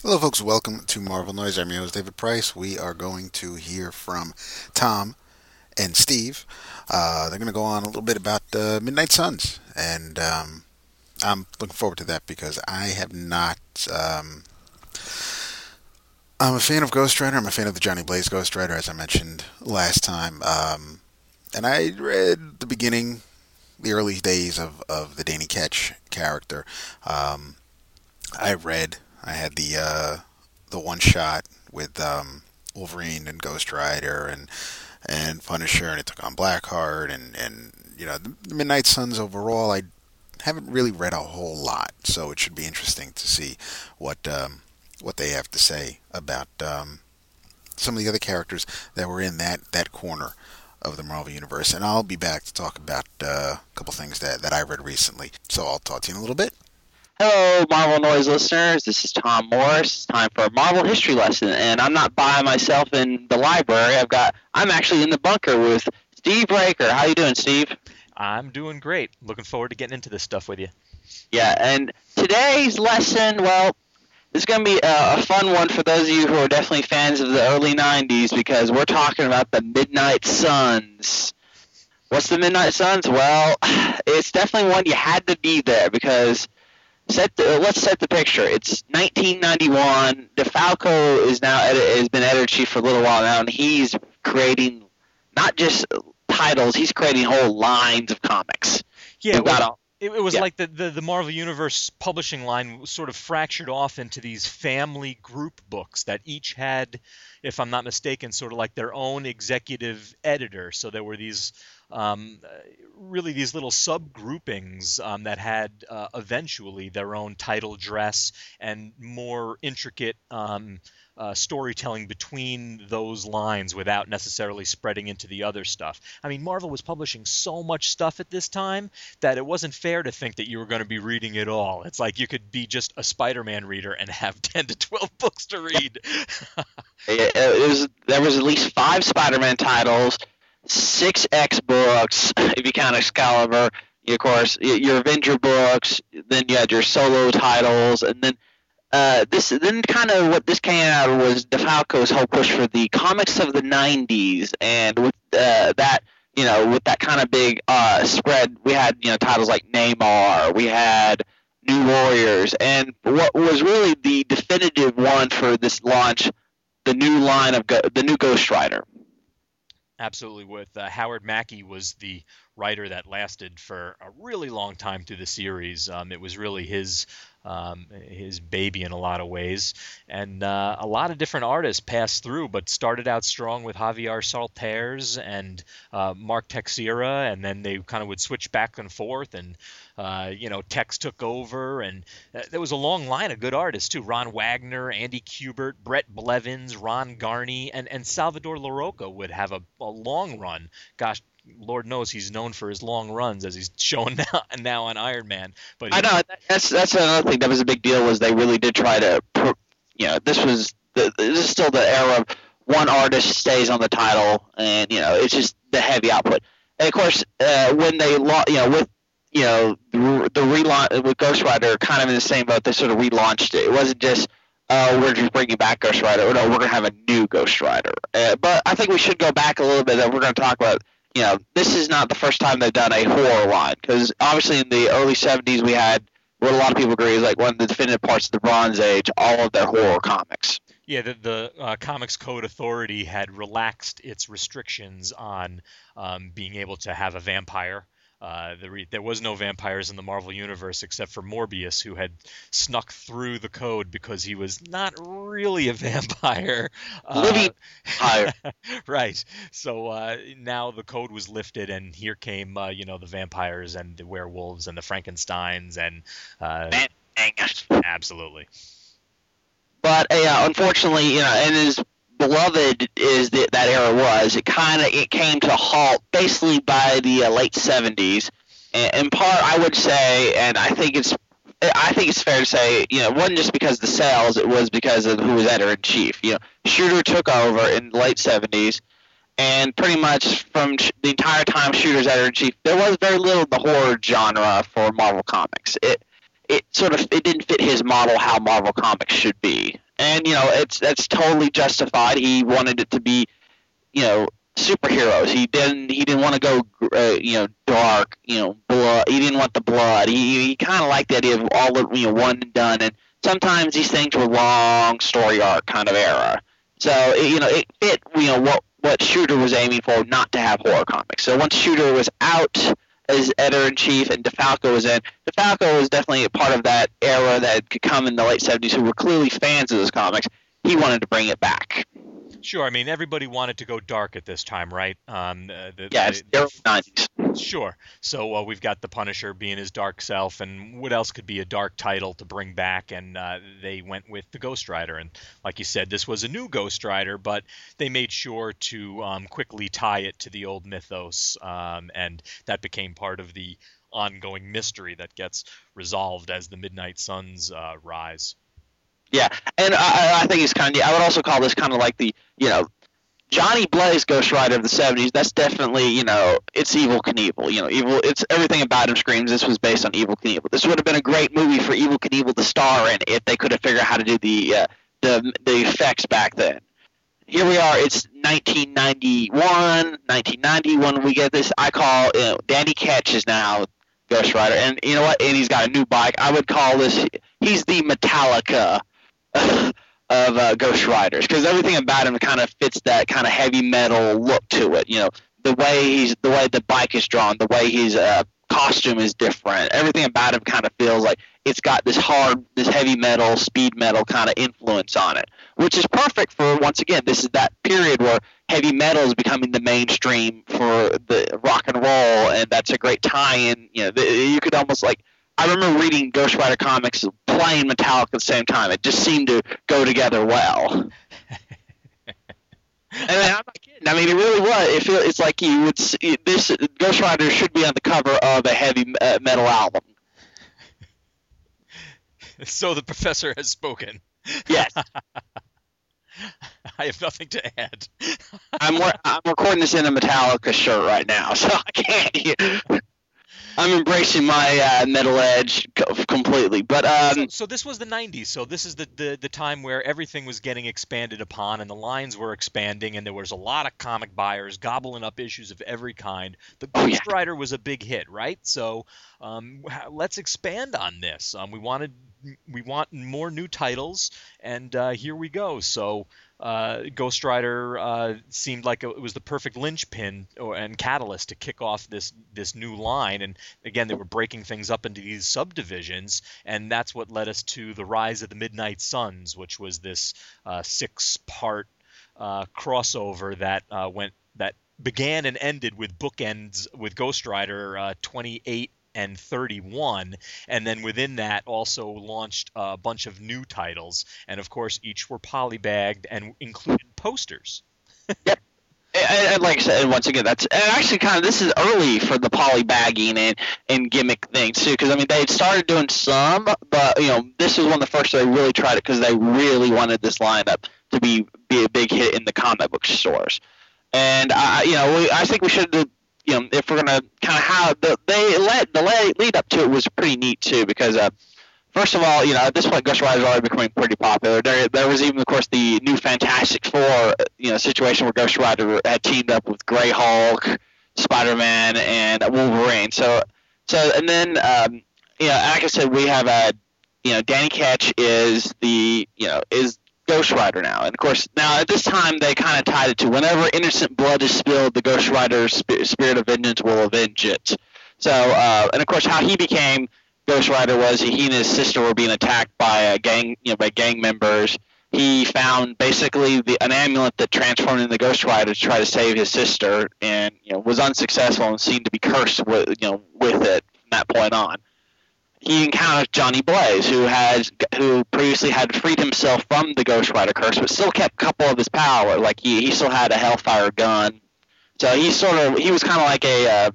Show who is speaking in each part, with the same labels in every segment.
Speaker 1: Hello, folks. Welcome to Marvel Noise. I'm your host, David Price. We are going to hear from Tom and Steve. They're going to go on a little bit about Midnight Suns, and I'm looking forward to that because I have not. I'm a fan of Ghost Rider. I'm a fan of the Johnny Blaze Ghost Rider, as I mentioned last time. And I read the beginning, the early days of the Danny Ketch character. Um, I had the one shot with Wolverine and Ghost Rider and Punisher, and it took on Blackheart and the Midnight Suns overall. I haven't really read a whole lot, so it should be interesting to see what they have to say about some of the other characters that were in that corner of the Marvel Universe. And I'll be back to talk about a couple things that I read recently. So I'll talk to you in a little bit.
Speaker 2: Hello, Marvel Noise listeners. This is Tom Morris. It's time for a Marvel history lesson, and I'm not by myself in the library. I'm actually in the bunker with Steve Raker. How you doing, Steve?
Speaker 3: I'm doing great. Looking forward to getting into this stuff with you.
Speaker 2: Yeah, and today's lesson, well, is going to be a fun one for those of you who are definitely fans of the early '90s because we're talking about the Midnight Suns. What's the Midnight Suns? Well, it's definitely one you had to be there because. Let's set the picture. It's 1991. DeFalco has been editor-in-chief for a little while now, and he's creating not just titles, he's creating whole lines of comics.
Speaker 3: Yeah, it was like the Marvel Universe publishing line was sort of fractured off into these family group books that each had, if I'm not mistaken, sort of like their own executive editor. So there were these really these little subgroupings that had eventually their own title dress and more intricate storytelling between those lines without necessarily spreading into the other stuff. I mean, Marvel was publishing so much stuff at this time that it wasn't fair to think that you were going to be reading it all. It's like you could be just a Spider-Man reader and have 10 to 12 books to read.
Speaker 2: There was at least 5 Spider-Man titles, 6 X books, if you count Excalibur, of course, your Avenger books, then you had your solo titles, and then kind of what this came out of was DeFalco's whole push for the comics of the '90s, and with with that kind of big spread, we had titles like Namor, we had New Warriors, and what was really the definitive one for this launch, the new line of the new Ghost Rider.
Speaker 3: Absolutely. With Howard Mackie was the writer that lasted for a really long time through the series. It was really his baby in a lot of ways, and a lot of different artists passed through, but started out strong with Javier Salters and Mark Texeira, and then they kind of would switch back and forth, and Tex took over, and there was a long line of good artists too. Ron Wagner, Andy Kubert, Brett Blevins, Ron Garney, and Salvador Larroca would have a long run. Gosh, Lord knows he's known for his long runs, as he's showing now on Iron Man. But
Speaker 2: I know that's another thing that was a big deal, was they really did try to, this is still the era of one artist stays on the title, and it's just the heavy output. And of course, when they with the relaunch with Ghost Rider, kind of in the same boat, they sort of relaunched it. It wasn't just we're just bringing back Ghost Rider. No, we're gonna have a new Ghost Rider. But I think we should go back a little bit. That we're gonna talk about. This is not the first time they've done a horror line, because obviously in the early '70s we had what a lot of people agree is like one of the definitive parts of the Bronze Age, all of their horror comics.
Speaker 3: Yeah, the Comics Code Authority had relaxed its restrictions on being able to have a vampire. There was no vampires in the Marvel Universe except for Morbius, who had snuck through the code because he was not really a vampire.
Speaker 2: Living vampire.
Speaker 3: Right. So now the code was lifted, and here came the vampires and the werewolves and the Frankensteins and absolutely.
Speaker 2: But unfortunately, and as beloved as that era was, it came to a halt basically by the late '70s. And in part, I would say, and I think it's fair to say, it wasn't just because of the sales; it was because of who was editor in chief. Shooter took over in the late '70s, and pretty much from the entire time Shooter's editor in chief, there was very little of the horror genre for Marvel Comics. It didn't fit his model how Marvel Comics should be. And that's totally justified. He wanted it to be, superheroes. He didn't want to go, dark, blood. He didn't want the blood. He kind of liked the idea of all of, one and done. And sometimes these things were long story arc kind of era. So it fit, what Shooter was aiming for, not to have horror comics. So once Shooter was out as editor-in-chief and DeFalco was in, DeFalco was definitely a part of that era that could come in the late 70s who were clearly fans of those comics. He wanted to bring it back.
Speaker 3: Sure. I mean, everybody wanted to go dark at this time, right?
Speaker 2: It's the early 90s.
Speaker 3: Sure. So we've got the Punisher being his dark self, and what else could be a dark title to bring back? And they went with the Ghost Rider. And like you said, this was a new Ghost Rider, but they made sure to quickly tie it to the old mythos, and that became part of the ongoing mystery that gets resolved as the Midnight Suns rise.
Speaker 2: Yeah, and I think it's kind of. I would also call this kind of like the Johnny Blaze Ghost Rider of the 70s. That's definitely it's Evel Knievel. Evil. It's everything about him screams this was based on Evel Knievel. This would have been a great movie for Evel Knievel to star in if they could have figured out how to do the effects back then. Here we are. It's 1990 when we get this. I call Danny Ketch is now Ghost Rider, and you know what? And he's got a new bike. I would call this. He's the Metallica of Ghost Riders, because everything about him kind of fits that kind of heavy metal look to it. The way the bike is drawn, the way his costume is different. Everything about him kind of feels like it's got this heavy metal, speed metal kind of influence on it, which is perfect for, once again, this is that period where heavy metal is becoming the mainstream for the rock and roll, and that's a great tie-in. You could almost I remember reading Ghost Rider comics, playing Metallica at the same time. It just seemed to go together well. And I'm not kidding. I mean, it really was. It's like you would see, this Ghost Rider should be on the cover of a heavy metal album.
Speaker 3: So the professor has spoken.
Speaker 2: Yes.
Speaker 3: I have nothing to add.
Speaker 2: I'm recording this in a Metallica shirt right now, so I can't. I'm embracing my metal edge completely, but
Speaker 3: so this was the 90s. So this is the time where everything was getting expanded upon, and the lines were expanding, and there was a lot of comic buyers gobbling up issues of every kind. The Ghost Rider was a big hit, right? So let's expand on this. We want more new titles, and here we go. So Ghost Rider seemed like it was the perfect linchpin and catalyst to kick off this new line. And again, they were breaking things up into these subdivisions, and that's what led us to the Rise of the Midnight Suns, which was this 6-part crossover that began and ended with bookends with Ghost Rider 28 and 31, and then within that also launched a bunch of new titles, and of course each were polybagged and included posters.
Speaker 2: Yep. And like I said, once again, that's actually kind of, this is early for the polybagging and gimmick things too, because I mean they had started doing some, but this was one of the first they really tried it because they really wanted this lineup to be a big hit in the comic book stores, and I think we should do. If we're gonna kind of how the lead up to it was pretty neat too, because first of all, at this point Ghost Rider is already becoming pretty popular. There was even, of course, the new Fantastic Four, situation where Ghost Rider had teamed up with Grey Hulk, Spider-Man, and Wolverine. So and then like I said, we have Danny Ketch is is Ghost Rider now, and of course now at this time they kind of tied it to whenever innocent blood is spilled, the Ghost Rider's spirit of vengeance will avenge it. So and of course how he became Ghost Rider was he and his sister were being attacked by a gang, by gang members. He found basically an amulet that transformed into the Ghost Rider to try to save his sister, and was unsuccessful and seemed to be cursed with it from that point on. He encounters Johnny Blaze, who previously had freed himself from the Ghost Rider curse, but still kept a couple of his power. Like he still had a Hellfire gun, so he was kind of like a,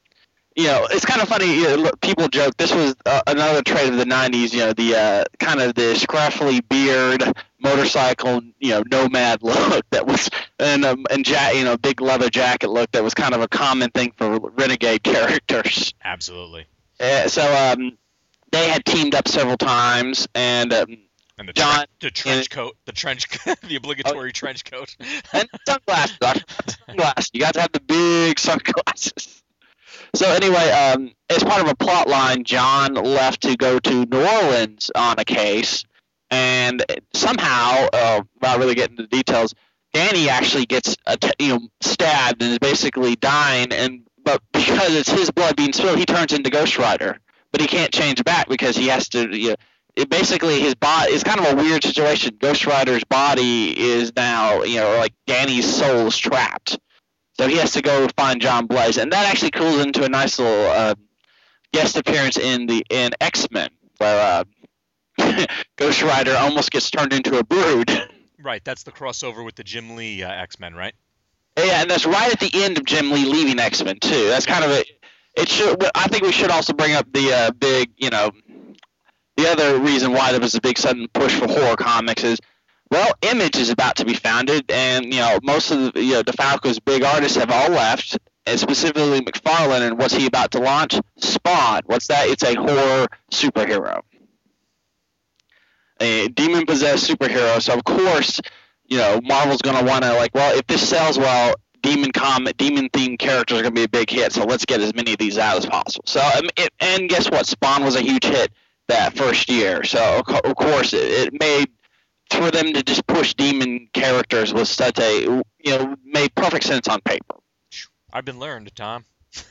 Speaker 2: it's kind of funny. People joke this was another trait of the '90s. The kind of the scruffy beard, motorcycle, nomad look that was, and big leather jacket look that was kind of a common thing for renegade characters.
Speaker 3: Absolutely.
Speaker 2: So. They had teamed up several times, and
Speaker 3: And the
Speaker 2: John,
Speaker 3: trench coat, the obligatory trench coat,
Speaker 2: and sunglasses. Sunglasses. You got to have the big sunglasses. So anyway, as part of a plot line, John left to go to New Orleans on a case, and somehow, without really getting into the details, Danny actually gets stabbed and is basically dying, but because it's his blood being spilled, he turns into Ghost Rider, but he can't change back because he has to. Basically, his body is kind of a weird situation. Ghost Rider's body is now, like Danny's soul is trapped. So he has to go find John Blaze, and that actually cools into a nice little guest appearance in X-Men, where Ghost Rider almost gets turned into a brood.
Speaker 3: Right, that's the crossover with the Jim Lee X-Men, right?
Speaker 2: Yeah, and that's right at the end of Jim Lee leaving X-Men too. That's kind of it. Should. I think we should also bring up the big, the other reason why there was a big sudden push for horror comics is, well, Image is about to be founded, and most of the DeFalco's big artists have all left, and specifically McFarlane. And what's he about to launch? Spawn. What's that? It's a horror superhero, a demon-possessed superhero. So of course, Marvel's going to want to if this sells well, demon-themed characters are going to be a big hit. So let's get as many of these out as possible. So and guess what? Spawn was a huge hit that first year. So of course it made. For them to just push demon characters was such a, made perfect sense on paper.
Speaker 3: I've been learned, Tom.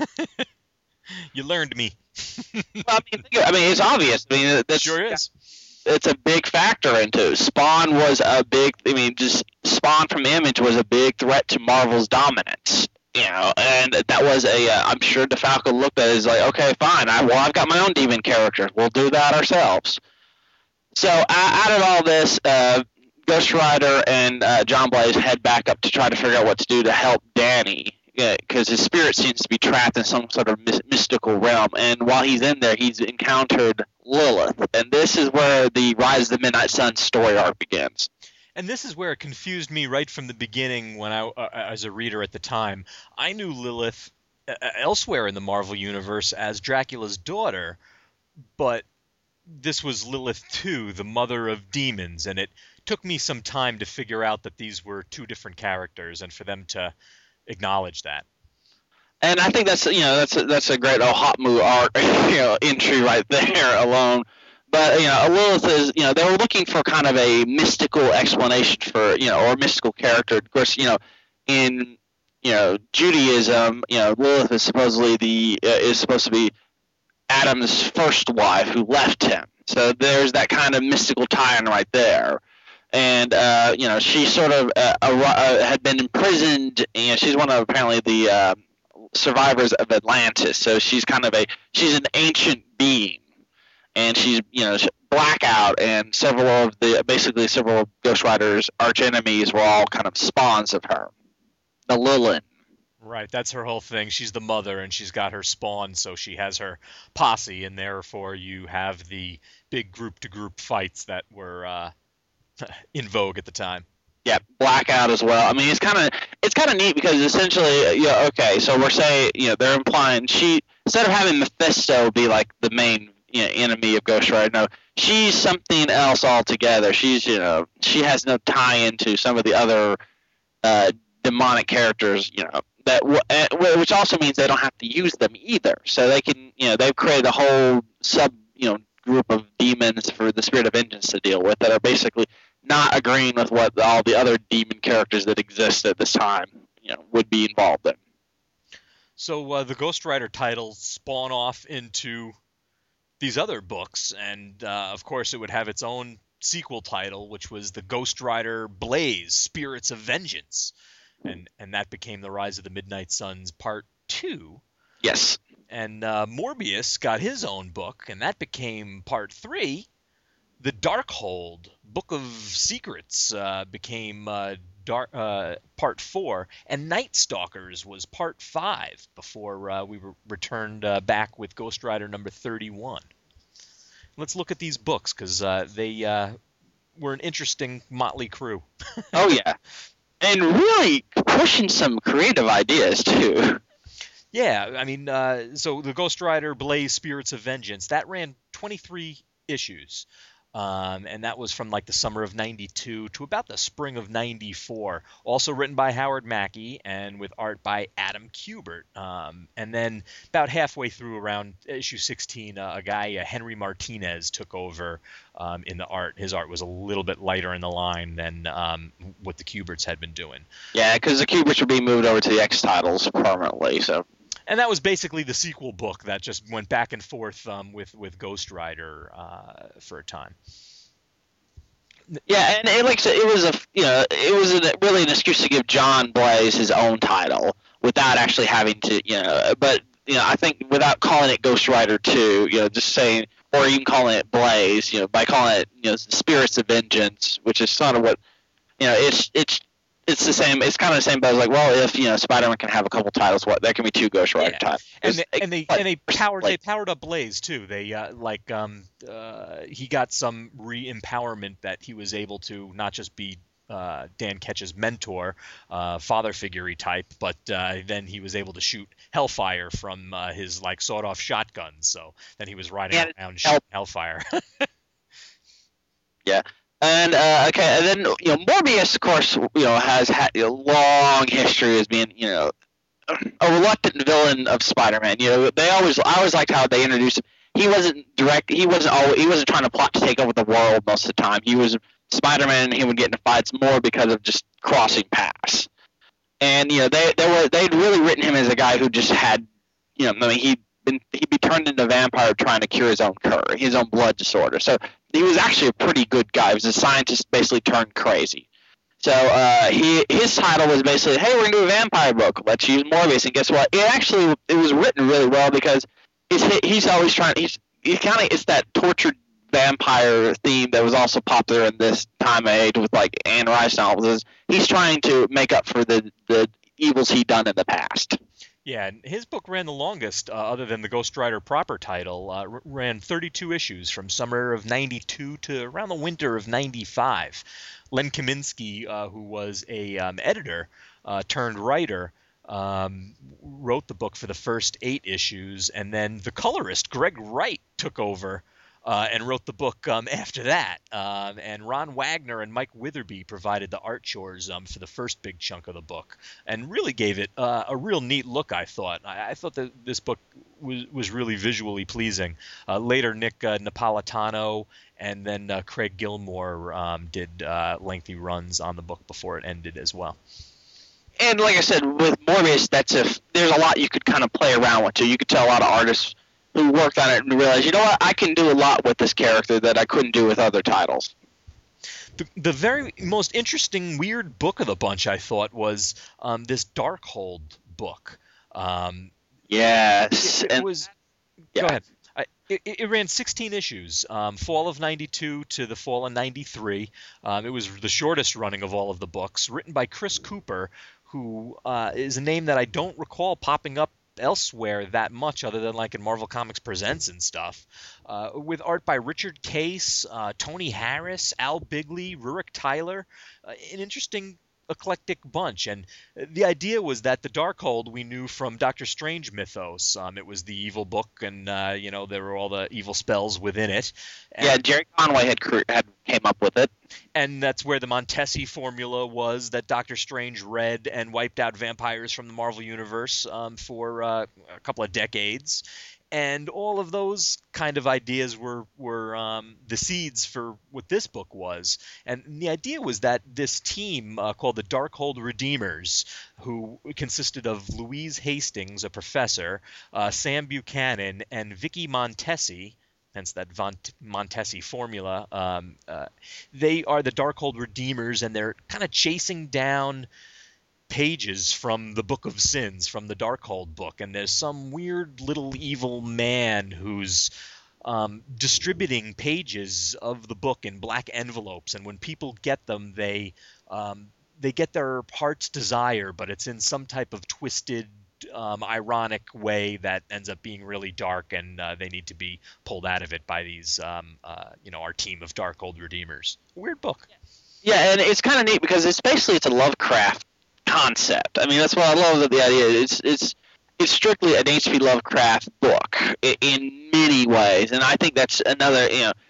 Speaker 3: You learned me.
Speaker 2: Well, it's obvious. That
Speaker 3: sure is.
Speaker 2: It's a big factor into Spawn was a big. Just Spawn from Image was a big threat to Marvel's dominance. And that was I'm sure DeFalco looked at it as like, okay, fine. I've got my own demon characters. We'll do that ourselves. So out of all this, Ghost Rider and John Blaze head back up to try to figure out what to do to help Danny, because his spirit seems to be trapped in some sort of mystical realm. And while he's in there, he's encountered Lilith, and this is where the Rise of the Midnight Sun story arc begins.
Speaker 3: And this is where it confused me right from the beginning when I, as a reader at the time, I knew Lilith elsewhere in the Marvel Universe as Dracula's daughter, but this was Lilith too, the mother of demons, and it took me some time to figure out that these were two different characters, and for them to acknowledge that.
Speaker 2: And I think that's a great Hotmu art entry right there alone. But Lilith is they were looking for kind of a mystical explanation for or a mystical character. Of course, in Judaism, Lilith is supposedly is supposed to be Adam's first wife who left him. So there's that kind of mystical tie-in right there. And, she sort of had been imprisoned, and she's one of apparently the survivors of Atlantis. So she's she's an ancient being. And she's, Blackout and several of Ghost Rider's arch enemies were all kind of spawns of her. The Lilith.
Speaker 3: Right, that's her whole thing. She's the mother, and she's got her spawn, so she has her posse, and therefore you have the big group-to-group fights that were in vogue at the time.
Speaker 2: Yeah, Blackout as well. It's kind of neat because essentially, so we're saying, they're implying instead of having Mephisto be like the main enemy of Ghost Rider, no, she's something else altogether. She's she has no tie into some of the other demonic characters, which also means they don't have to use them either. So they can, they've created a whole group of demons for the Spirit of Vengeance to deal with that are basically not agreeing with what all the other demon characters that exist at this time, would be involved in.
Speaker 3: So the Ghost Rider titles spawn off into these other books, and of course it would have its own sequel title, which was the Ghost Rider Blaze, Spirits of Vengeance. And that became the Rise of the Midnight Suns Part 2.
Speaker 2: Yes.
Speaker 3: And Morbius got his own book, and that became Part 3. The Darkhold, Book of Secrets, became Part 4. And Night Stalkers was Part 5 before we returned back with Ghost Rider number 31. Let's look at these books, because they were an interesting motley crew.
Speaker 2: Oh, yeah. And really pushing some creative ideas, too.
Speaker 3: Yeah, so the Ghost Rider Blaze Spirits of Vengeance, that ran 23 issues. And that was from like the summer of '92 to about the spring of '94. Also written by Howard Mackie and with art by Adam Kubert. And then about halfway through, around issue 16, a guy, Henry Martinez, took over in the art. His art was a little bit lighter in the line than what the Kuberts had been doing.
Speaker 2: Yeah, because the Kuberts were being moved over to the X titles permanently, so.
Speaker 3: And that was basically the sequel book that just went back and forth with Ghost Rider for a time.
Speaker 2: Yeah, and it, like I said, really an excuse to give John Blaze his own title without actually having to, But I think without calling it Ghost Rider 2, just saying, or even calling it Blaze, by calling it, Spirits of Vengeance, which is sort of what, it's the same. It's kind of the same, but I was like, well, if Spider-Man can have a couple titles, there can be 2 Ghost Rider titles.
Speaker 3: And they powered up Blaze too. They he got some re-empowerment that he was able to not just be Dan Ketch's mentor, father figure type, but then he was able to shoot Hellfire from his sawed-off shotgun. So then he was riding around shooting Hellfire.
Speaker 2: Yeah. And and then Morbius, of course, has had a long history as being a reluctant villain of Spider-Man. I always liked how they introduced him. He wasn't he wasn't trying to plot to take over the world most of the time. He was Spider-Man, and he would get into fights more because of just crossing paths. And they'd really written him as a guy who just had he'd be turned into a vampire trying to cure his own blood disorder. So he was actually a pretty good guy. He was a scientist basically turned crazy. So his title was basically, hey, we're going to do a vampire book. Let's use Morbius. And guess what? It was written really well because he's always trying – it's that tortured vampire theme that was also popular in this time of age with Anne Rice novels. He's trying to make up for the evils he'd done in the past.
Speaker 3: Yeah, and his book ran the longest, other than the Ghost Rider proper title, ran 32 issues from summer of '92 to around the winter of '95. Len Kaminski, who was a editor turned writer, wrote the book for the first 8 issues, and then the colorist, Greg Wright, took over and wrote the book after that. And Ron Wagner and Mike Witherby provided the art chores for the first big chunk of the book, and really gave it a real neat look, I thought. I thought that this book was really visually pleasing. Later, Nick Napolitano and then Craig Gilmore did lengthy runs on the book before it ended as well.
Speaker 2: And like I said, with Morbius, there's a lot you could kind of play around with, too. You could tell a lot of artists who worked on it and realized, you know what, I can do a lot with this character that I couldn't do with other titles.
Speaker 3: The very most interesting, weird book of the bunch, I thought, was this Darkhold book.
Speaker 2: Yes.
Speaker 3: It was... Yeah. Go ahead. It ran 16 issues, fall of '92 to the fall of '93. It was the shortest running of all of the books, written by Chris Cooper, who is a name that I don't recall popping up elsewhere that much other than in Marvel Comics Presents and stuff, with art by Richard Case, Tony Harris, Al Bigley, Rurik Tyler, an interesting eclectic bunch. And the idea was that the Darkhold we knew from Doctor Strange mythos. It was the evil book, and there were all the evil spells within it. And
Speaker 2: Jerry Conway had came up with it.
Speaker 3: And that's where the Montesi formula was that Doctor Strange read and wiped out vampires from the Marvel Universe for a couple of decades. And all of those kind of ideas were the seeds for what this book was. And the idea was that this team called the Darkhold Redeemers, who consisted of Louise Hastings, a professor, Sam Buchanan, and Vicky Montesi, hence that Montesi formula, they are the Darkhold Redeemers, and they're kind of chasing down pages from the Book of Sins, from the Darkhold book, and there's some weird little evil man who's distributing pages of the book in black envelopes, and when people get them, they get their heart's desire, but it's in some type of twisted, ironic way that ends up being really dark, and they need to be pulled out of it by these, our team of Darkhold Redeemers. Weird book.
Speaker 2: Yeah, and it's kind of neat because it's a Lovecraft concept. I mean, that's what I love of the idea. It's strictly an H.P. Lovecraft book in many ways, and I think that's another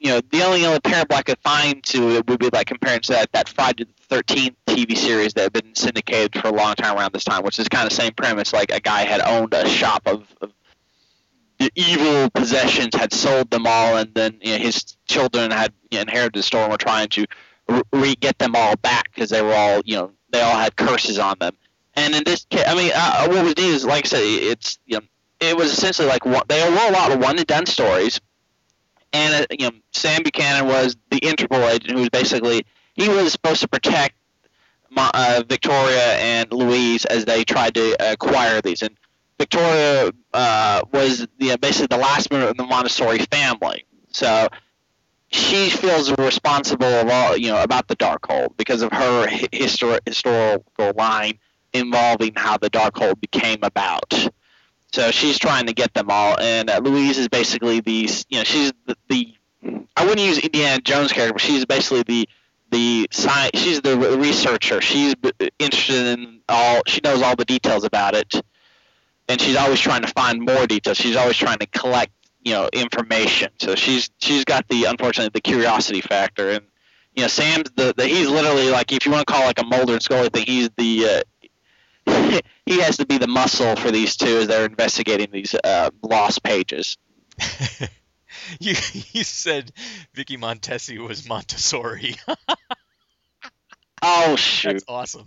Speaker 2: the only other parable I could find to it would be like comparing to that Friday the 13th TV series that had been syndicated for a long time around this time, which is kind of the same premise. Like a guy had owned a shop of the evil possessions, had sold them all, and then his children had inherited the store and were trying to get them all back because they were all they all had curses on them. And in this case, what was neat is, like I said, it's it was essentially like they were a lot of one and done stories. And Sam Buchanan was the Interpol agent who was basically he was supposed to protect Victoria and Louise as they tried to acquire these. And Victoria was basically the last member of the Montessori family, so she feels responsible of all about the Darkhold because of her historical line involving how the Darkhold became about. So she's trying to get them all, and Louise is basically she's the I wouldn't use Indiana Jones character, but she's basically she's the researcher. She's interested in she knows all the details about it, and she's always trying to find more details. She's always trying to collect information. So she's got unfortunately the curiosity factor, and Sam's he's literally like, if you want to call it like a Mulder and Scully thing, he's the he has to be the muscle for these two as they're investigating these lost pages.
Speaker 3: You said Vicky Montesi was Montessori.
Speaker 2: Oh shoot!
Speaker 3: That's awesome.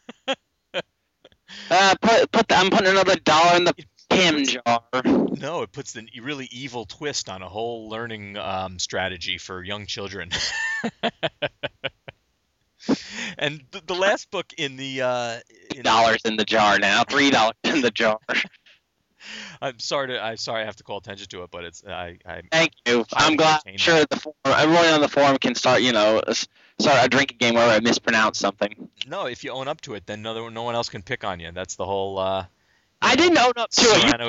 Speaker 2: I'm putting another $1 in the Pim jar.
Speaker 3: No, it puts the really evil twist on a whole learning strategy for young children. And the last book in the
Speaker 2: $3 in the jar now. $3 in the jar.
Speaker 3: I'm sorry I have to call attention to it, but it's
Speaker 2: Thank you. I'm glad. Sure, everyone on the forum can start a drinking game where I mispronounce something.
Speaker 3: No, if you own up to it, then no one else can pick on you. That's the whole.
Speaker 2: I didn't own up to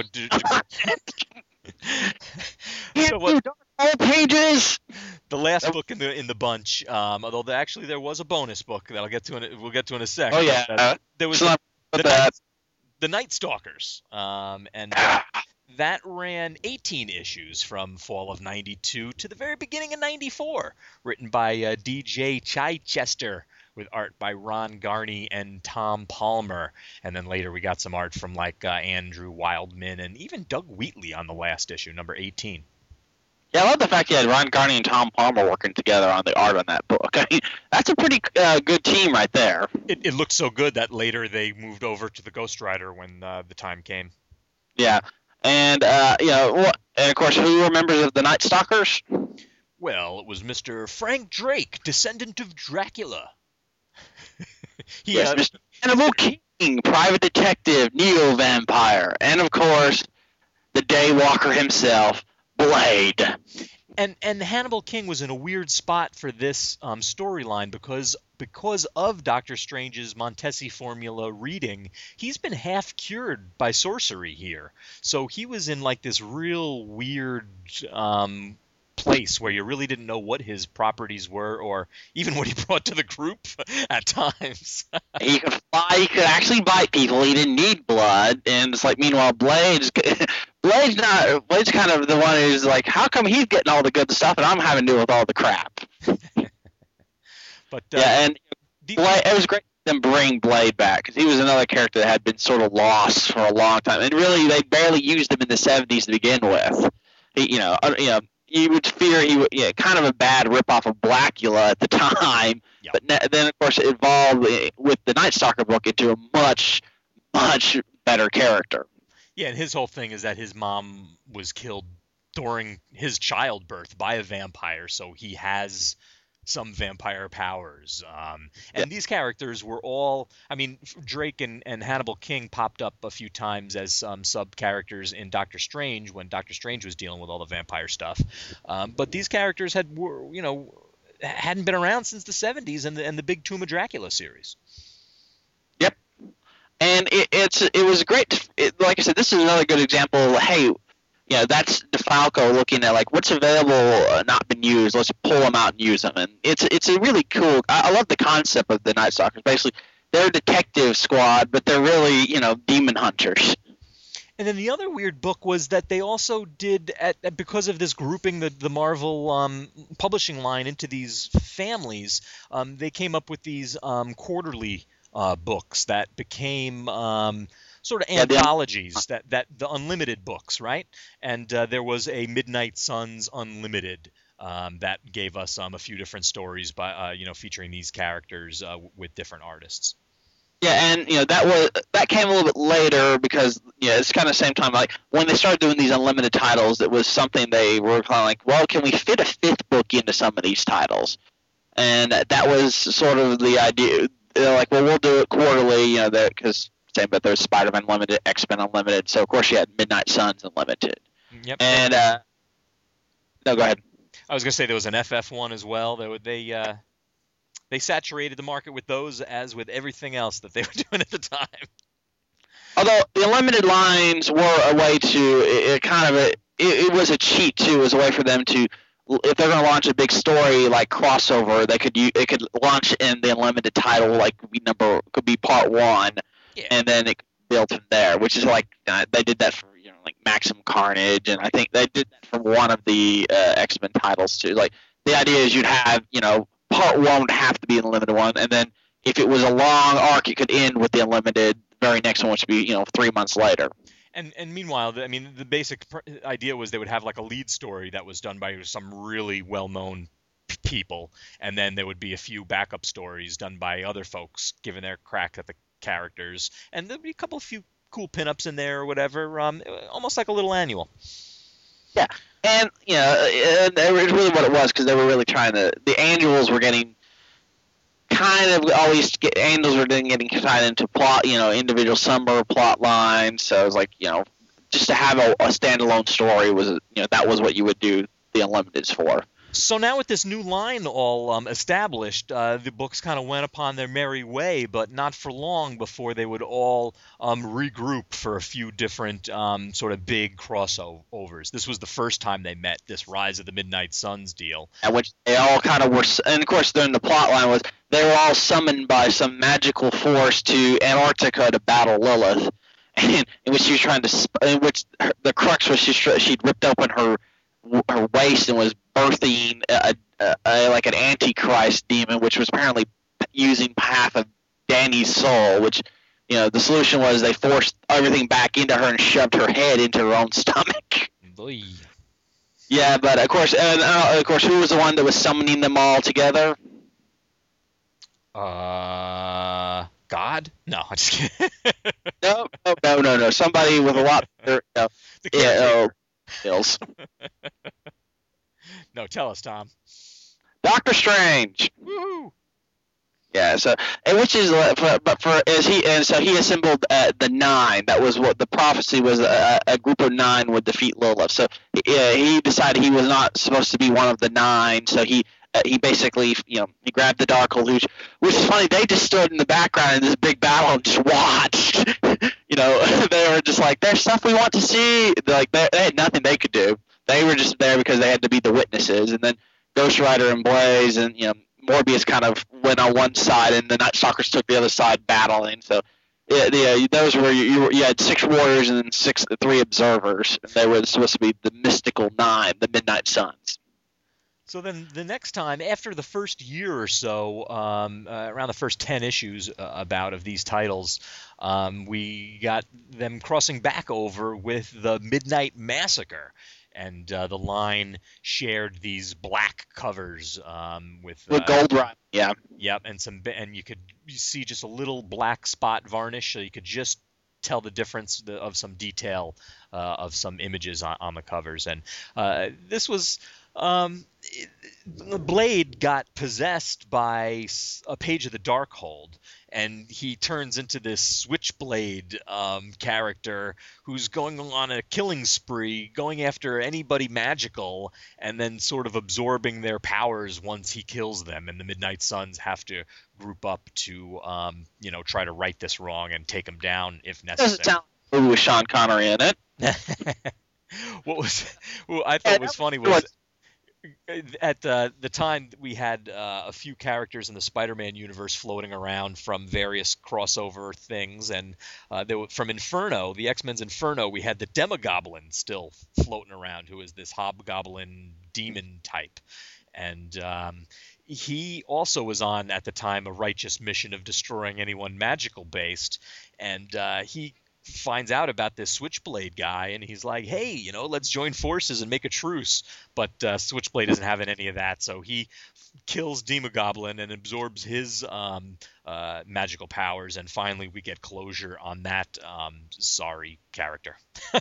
Speaker 2: it.
Speaker 3: So what?
Speaker 2: All pages.
Speaker 3: The last book in the bunch, although there was a bonus book that we'll get to in a sec.
Speaker 2: Oh yeah,
Speaker 3: there was the Night Stalkers, and that ran 18 issues from fall of '92 to the very beginning of '94, written by D.J. Chichester with art by Ron Garney and Tom Palmer, and then later we got some art from Andrew Wildman and even Doug Wheatley on the last issue, number 18.
Speaker 2: Yeah, I love the fact you had Ron Garney and Tom Palmer working together on the art on that book. I mean, that's a pretty good team right there.
Speaker 3: It looked so good that later they moved over to the Ghost Rider when the time came.
Speaker 2: Yeah, and and of course, who were members of the Night Stalkers?
Speaker 3: Well, it was Mr. Frank Drake, descendant of Dracula.
Speaker 2: Yes, Mr. Hannibal King, private detective, neo-vampire, and of course, the Daywalker himself, Blade.
Speaker 3: And Hannibal King was in a weird spot for this storyline because of Doctor Strange's Montesi formula reading, he's been half cured by sorcery here. So he was in this real weird place where you really didn't know what his properties were or even what he brought to the group at times.
Speaker 2: He could fly, he could actually bite people, he didn't need blood, and it's meanwhile Blade's kind of the one who's how come he's getting all the good stuff and I'm having to deal with all the crap?
Speaker 3: But
Speaker 2: and Blade, it was great to them bring Blade back because he was another character that had been sort of lost for a long time, and really they barely used him in the 70s to begin with. You would fear he would, kind of a bad ripoff of Blackula at the time,
Speaker 3: yeah.
Speaker 2: But then of course it evolved with the Night Stalker book into a much, much better character.
Speaker 3: Yeah, and his whole thing is that his mom was killed during his childbirth by a vampire, so he has some vampire powers. And these characters were all, Drake and Hannibal King popped up a few times as sub-characters in Doctor Strange when Doctor Strange was dealing with all the vampire stuff. But these characters hadn't been around since the 70s and the big Tomb of Dracula series.
Speaker 2: Yep. And it was great. Like I said, this is another good example of, hey, that's DeFalco looking at what's available, not been used. Let's pull them out and use them. And it's a really cool. I love the concept of the Night Stalkers. Basically, they're a detective squad, but they're really demon hunters.
Speaker 3: And then the other weird book was that they also did, because of this grouping the Marvel publishing line into these families, they came up with these quarterly books that became sort of anthologies, that the Unlimited books, right? And there was a Midnight Suns Unlimited that gave us a few different stories by featuring these characters with different artists.
Speaker 2: Yeah, and that came a little bit later because it's kind of the same time. Like when they started doing these unlimited titles, it was something they were kind of like, well, can we fit a fifth book into some of these titles? And that was sort of the idea. They're like, well, we'll do it quarterly, because same, but there's Spider-Man Unlimited, X-Men Unlimited. So of course you had Midnight Suns Unlimited.
Speaker 3: Yep.
Speaker 2: And no, go ahead.
Speaker 3: I was gonna say there was an FF one as well. They saturated the market with those as with everything else that they were doing at the time.
Speaker 2: Although the Unlimited lines were a way to it was a cheat too. It was a way for them to, if they're going to launch a big story like crossover, it could launch in the Unlimited title like could be part 1, and then it could build from there. Which is like they did that for like Maximum Carnage, and I think they did that for one of the X-Men titles too. Like the idea is you'd have part 1 would have to be an Unlimited one, and then if it was a long arc, it could end with the Unlimited. The very next one, which would be 3 months later.
Speaker 3: And meanwhile, the basic idea was they would have like a lead story that was done by some really well-known people, and then there would be a few backup stories done by other folks giving their crack at the characters, and there'd be a few cool pinups in there or whatever, almost like a little annual.
Speaker 2: Yeah. And and it was really what it was, because they were really trying to. The annuals were getting annuals were then getting tied into plot, individual summer plot lines. So it was like, just to have a standalone story was, that was what you would do the Unlimiteds for.
Speaker 3: So now with this new line all established, the books kind of went upon their merry way, but not for long before they would all regroup for a few different sort of big crossovers. This was the first time they met, this Rise of the Midnight Suns deal.
Speaker 2: At which they all kind of were, and of course then the plot line was they were all summoned by some magical force to Antarctica to battle Lilith, and in which she was trying to, in which the crux was she'd ripped open her waist and was birthing like an antichrist demon, which was apparently using half of Danny's soul. Which, the solution was they forced everything back into her and shoved her head into her own stomach.
Speaker 3: Boy.
Speaker 2: Yeah, but of course, who was the one that was summoning them all together?
Speaker 3: God? No, I'm just kidding.
Speaker 2: No. Somebody with a lot better. Skills.
Speaker 3: No, tell us, Tom.
Speaker 2: Doctor Strange.
Speaker 3: Woohoo!
Speaker 2: Yeah. So, so he assembled the 9. That was what the prophecy was. A group of 9 would defeat Lilith. So he decided he was not supposed to be one of the 9. So he basically, he grabbed the Darkhold, which is funny. They just stood in the background in this big battle and just watched. They were just like, there's stuff we want to see. They had nothing they could do. They were just there because they had to be the witnesses. And then Ghost Rider and Blaze and Morbius kind of went on one side, and the Night Stalkers took the other side battling. So those were you had 6 warriors and then 3 observers. And they were supposed to be the mystical 9, the Midnight Suns.
Speaker 3: So then the next time, after the first year or so, around the first 10 issues of these titles, we got them crossing back over with the Midnight Massacre. And the line shared these black covers with
Speaker 2: gold run. Yeah.
Speaker 3: Yep, and you could see just a little black spot varnish, so you could just tell the difference of some detail of some images on the covers. And this was Blade got possessed by a page of the Darkhold, and he turns into this Switchblade character who's going on a killing spree, going after anybody magical, and then sort of absorbing their powers once he kills them. And the Midnight Suns have to group up to, try to right this wrong and take him down if necessary.
Speaker 2: Doesn't sound like with Sean Connery in it.
Speaker 3: What I thought was funny was At the time, we had a few characters in the Spider-Man universe floating around from various crossover things, and from Inferno, the X-Men's Inferno, we had the Demogoblin still floating around, who is this hobgoblin demon type, and he also was on, at the time, a righteous mission of destroying anyone magical based, and he finds out about this Switchblade guy, and he's like, hey, let's join forces and make a truce. But Switchblade isn't having any of that, so he kills Demogoblin and absorbs his magical powers, and finally we get closure on that sorry character.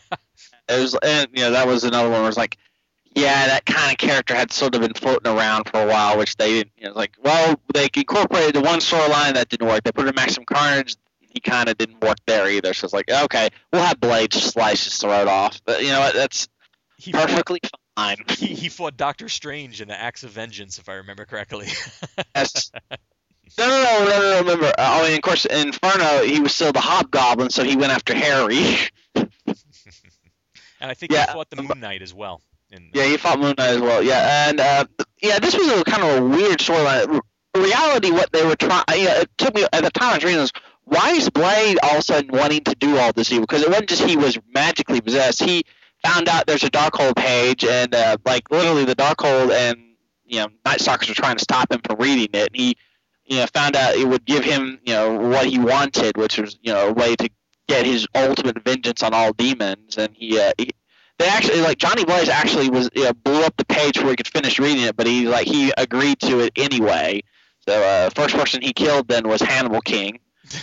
Speaker 2: That was another one where it's like, yeah, that kind of character had sort of been floating around for a while, which they didn't, they incorporated the one storyline that didn't work. They put in Maximum Carnage. He kind of didn't work there either. So it's like, okay, we'll have Blade slice his throat off. But that's perfectly fine.
Speaker 3: He fought Doctor Strange in the Acts of Vengeance, if I remember correctly.
Speaker 2: Yes. No, remember. And of course, in Inferno, he was still the Hobgoblin, so he went after Harry.
Speaker 3: And I think he fought the Moon Knight as well.
Speaker 2: He fought Moon Knight as well. Yeah, and this was kind of a weird storyline. In reality, what they were trying, it took me at the time I was reading this. Why is Blade all of a sudden wanting to do all this evil? Because it wasn't just he was magically possessed. He found out there's a Darkhold page, and literally the Darkhold and Night Stalkers were trying to stop him from reading it. And he found out it would give him what he wanted, which was a way to get his ultimate vengeance on all demons. And they actually Johnny Blaze actually was blew up the page where he could finish reading it, but he agreed to it anyway. So first person he killed then was Hannibal King.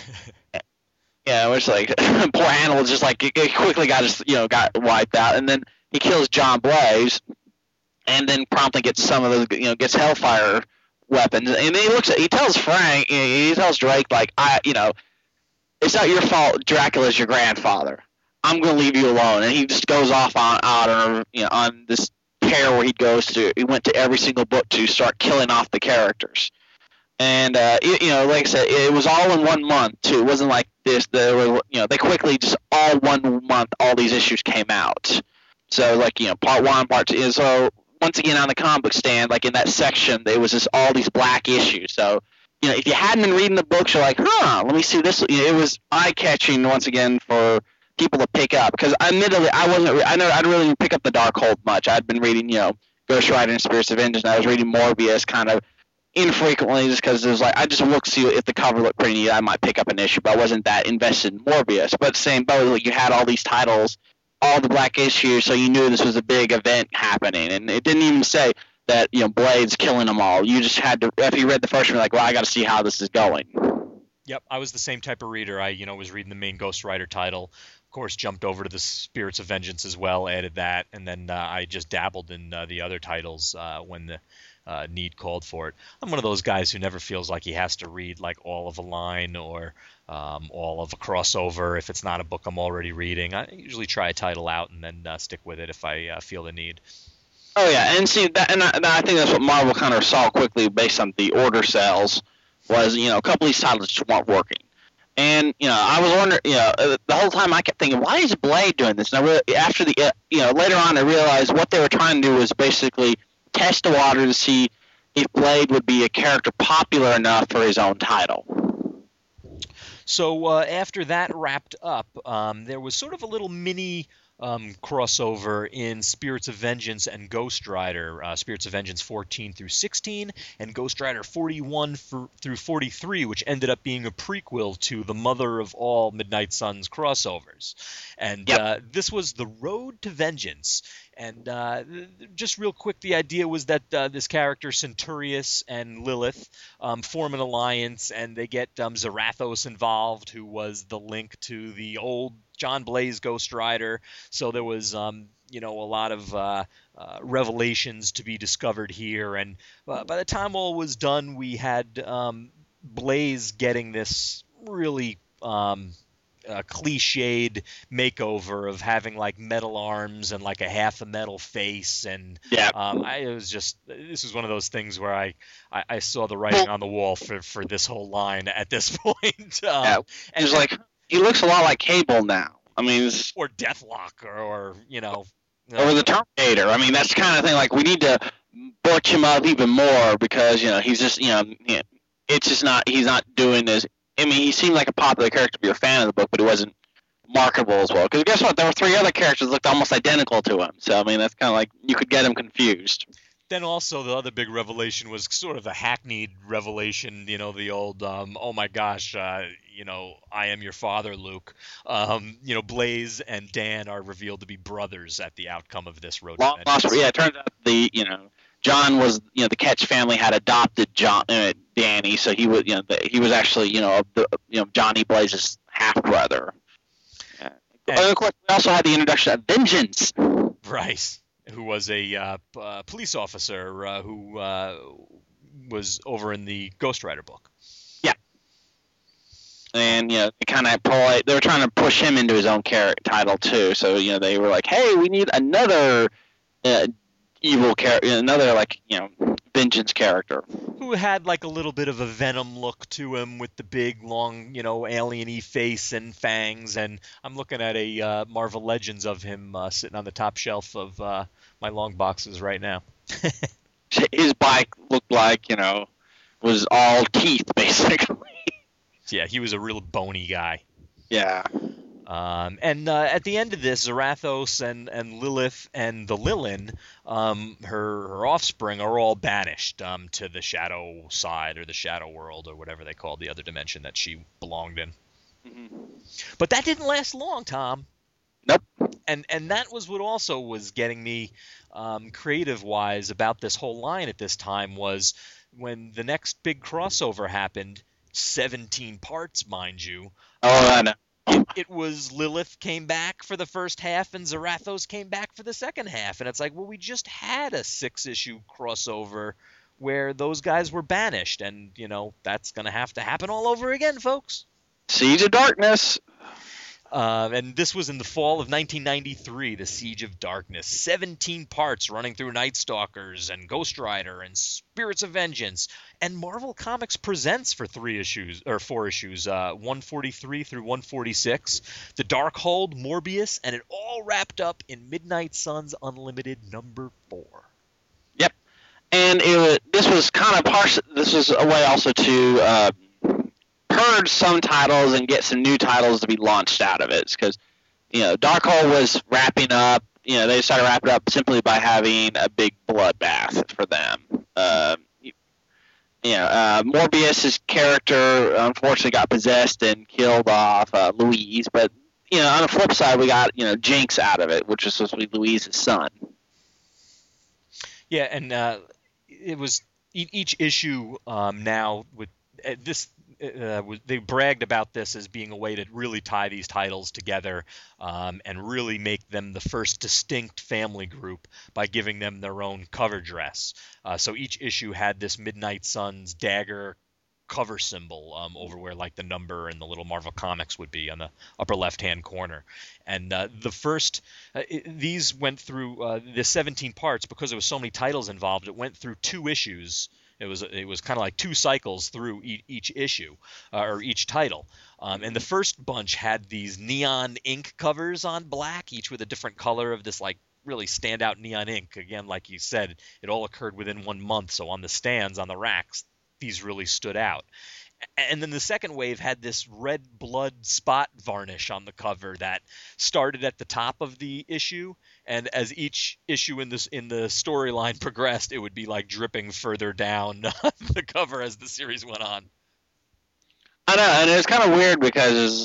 Speaker 2: Which poor Hannibal just quickly got wiped out, and then he kills John Blaze, and then promptly gets some of those gets Hellfire weapons, and he tells Frank, he tells Drake it's not your fault. Dracula's your grandfather. I'm gonna leave you alone, and he just goes off on this tear where he went to every single book to start killing off the characters. And like I said, it was all in 1 month too. It wasn't like this. They quickly just all 1 month all these issues came out. So part 1, part 2. So once again on the comic book stand, in that section, there was just all these black issues. So if you hadn't been reading the books, you're like, let me see this. It was eye catching once again for people to pick up, because admittedly I didn't really pick up the Darkhold much. I'd been reading Ghost Rider and Spirits of Vengeance, and I was reading Morbius kind of infrequently, just because it was I just looked to see if the cover looked pretty neat, I might pick up an issue, but I wasn't that invested in Morbius. But same boat, you had all these titles, all the black issues, so you knew this was a big event happening, and it didn't even say that Blade's killing them all. You just had to, after you read the first one, I got to see how this is going.
Speaker 3: Yep, I was the same type of reader. I was reading the main Ghost Rider title, of course, jumped over to the Spirits of Vengeance as well, added that, and then I just dabbled in the other titles when the need called for it. I'm one of those guys who never feels like he has to read all of a line or all of a crossover if it's not a book I'm already reading. I usually try a title out and then stick with it if I feel the need.
Speaker 2: Oh yeah, and see that, and I think that's what Marvel kind of saw quickly based on the order sales was a couple of these titles just weren't working. And I was wondering, the whole time I kept thinking, why is Blade doing this? And after later on I realized what they were trying to do was basically test the water to see if Blade would be a character popular enough for his own title.
Speaker 3: So after that wrapped up, there was sort of a little mini crossover in Spirits of Vengeance and Ghost Rider, Spirits of Vengeance 14 through 16, and Ghost Rider 41 through 43, which ended up being a prequel to the mother of all Midnight Suns crossovers. And this was The Road to Vengeance. And just real quick, the idea was that this character, Centurius and Lilith, form an alliance, and they get Zarathos involved, who was the link to the old John Blaze Ghost Rider. So there was, a lot of revelations to be discovered here. And by the time all was done, we had Blaze getting this really cliched makeover of having metal arms and a half a metal face, and this was one of those things where I saw the writing on the wall for this whole line at this point.
Speaker 2: And it's he looks a lot like Cable now. I mean,
Speaker 3: or Deathlock, or
Speaker 2: or the Terminator. I mean, that's the kind of thing we need to butch him up even more because he's just it's just not he's not doing this. I mean, he seemed like a popular character to be a fan of the book, but he wasn't marketable as well. Because guess what? There were 3 other characters that looked almost identical to him. So I mean, that's kind of like you could get him confused.
Speaker 3: Then also the other big revelation was sort of a hackneyed revelation, the old, oh my gosh, I am your father, Luke. Blaze and Dan are revealed to be brothers at the outcome of this road.
Speaker 2: Yeah, it turns out John was, the Ketch family had adopted Danny, so he was actually, Johnny Blaze's half brother. And of course, we also had the introduction of Vengeance.
Speaker 3: Right. Who was a police officer who was over in the Ghost Rider book.
Speaker 2: Yeah. And, they were trying to push him into his own title, too. So, they were like, hey, we need another evil character, another, Vengeance character.
Speaker 3: Who had, a little bit of a Venom look to him with the big, long, alien-y face and fangs. And I'm looking at a Marvel Legends of him sitting on the top shelf of my long boxes right now.
Speaker 2: His bike looked like, was all teeth, basically.
Speaker 3: Yeah, he was a real bony guy.
Speaker 2: Yeah.
Speaker 3: And at the end of this, Zarathos and Lilith and the Lilin, her offspring, are all banished to the shadow side or the shadow world or whatever they called the other dimension that she belonged in. Mm-hmm. But that didn't last long, Tom.
Speaker 2: Nope.
Speaker 3: And that was what also was getting me creative-wise about this whole line at this time was when the next big crossover happened, 17 parts, mind you.
Speaker 2: Oh, I know.
Speaker 3: It was Lilith came back for the first half and Zarathos came back for the second half. And it's like, well, we just had a 6-issue crossover where those guys were banished. And, that's going to have to happen all over again, folks.
Speaker 2: Siege of Darkness.
Speaker 3: And this was in the fall of 1993, the Siege of Darkness. 17 parts running through Night Stalkers and Ghost Rider and Spirits of Vengeance. And Marvel Comics presents for 4 issues, 143 through 146, The Darkhold, Morbius, and it all wrapped up in Midnight Suns Unlimited number 4.
Speaker 2: Yep. And this was kind of partial. This was a way also to purge some titles and get some new titles to be launched out of it, because Darkhold was wrapping up. They started wrapping up simply by having a big bloodbath for them. Morbius's character unfortunately got possessed and killed off Louise, but on the flip side we got Jinx out of it, which was supposed to be Louise's son.
Speaker 3: Yeah, and it was each issue now with this. They bragged about this as being a way to really tie these titles together and really make them the first distinct family group by giving them their own cover dress. So each issue had this Midnight Suns dagger cover symbol over where the number and the little Marvel Comics would be on the upper left-hand corner. And the first these went through the 17 parts because there was so many titles involved. It went through 2 issues. It was kind of like 2 cycles through each issue or each title. And the first bunch had these neon ink covers on black, each with a different color of this really standout neon ink. Again, like you said, it all occurred within 1 month. So on the stands, on the racks, these really stood out. And then the second wave had this red blood spot varnish on the cover that started at the top of the issue, and as each issue in the storyline progressed, it would be dripping further down the cover as the series went on.
Speaker 2: I know, and it was kind of weird because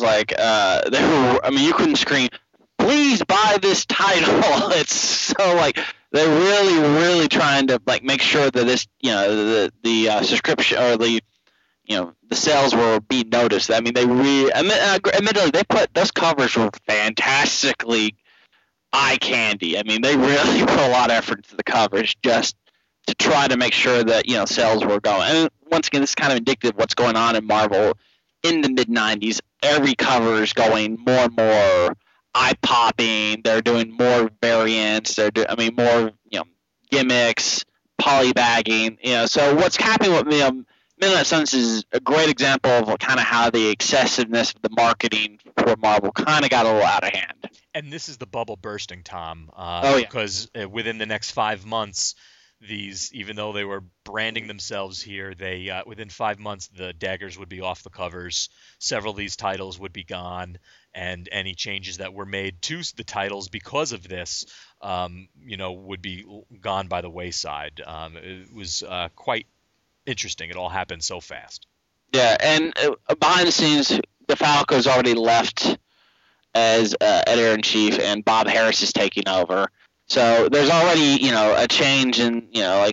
Speaker 2: it's you couldn't scream, "Please buy this title!" It's so they're really, really trying to make sure that this, the subscription or the sales were being noticed. I mean, they admittedly, those covers were fantastically eye candy. I mean, they really put a lot of effort into the covers just to try to make sure that, sales were going. And once again, this is kind of indicative of what's going on in Marvel in the mid-90s. Every cover is going more and more eye-popping. They're doing more variants. More, gimmicks, polybagging. So what's happening with Midnight Suns is a great example of kind of how the excessiveness of the marketing for Marvel kind of got a little out of hand.
Speaker 3: And this is the bubble bursting, Tom.
Speaker 2: Yeah.
Speaker 3: Because within the next 5 months, these, even though they were branding themselves here, they within 5 months the daggers would be off the covers. Several of these titles would be gone, and any changes that were made to the titles because of this, would be gone by the wayside. It was quite interesting. It all happened so fast.
Speaker 2: Yeah, and behind the scenes, DeFalco's already left as editor-in-chief, and Bob Harris is taking over. So there's already, a change in, new.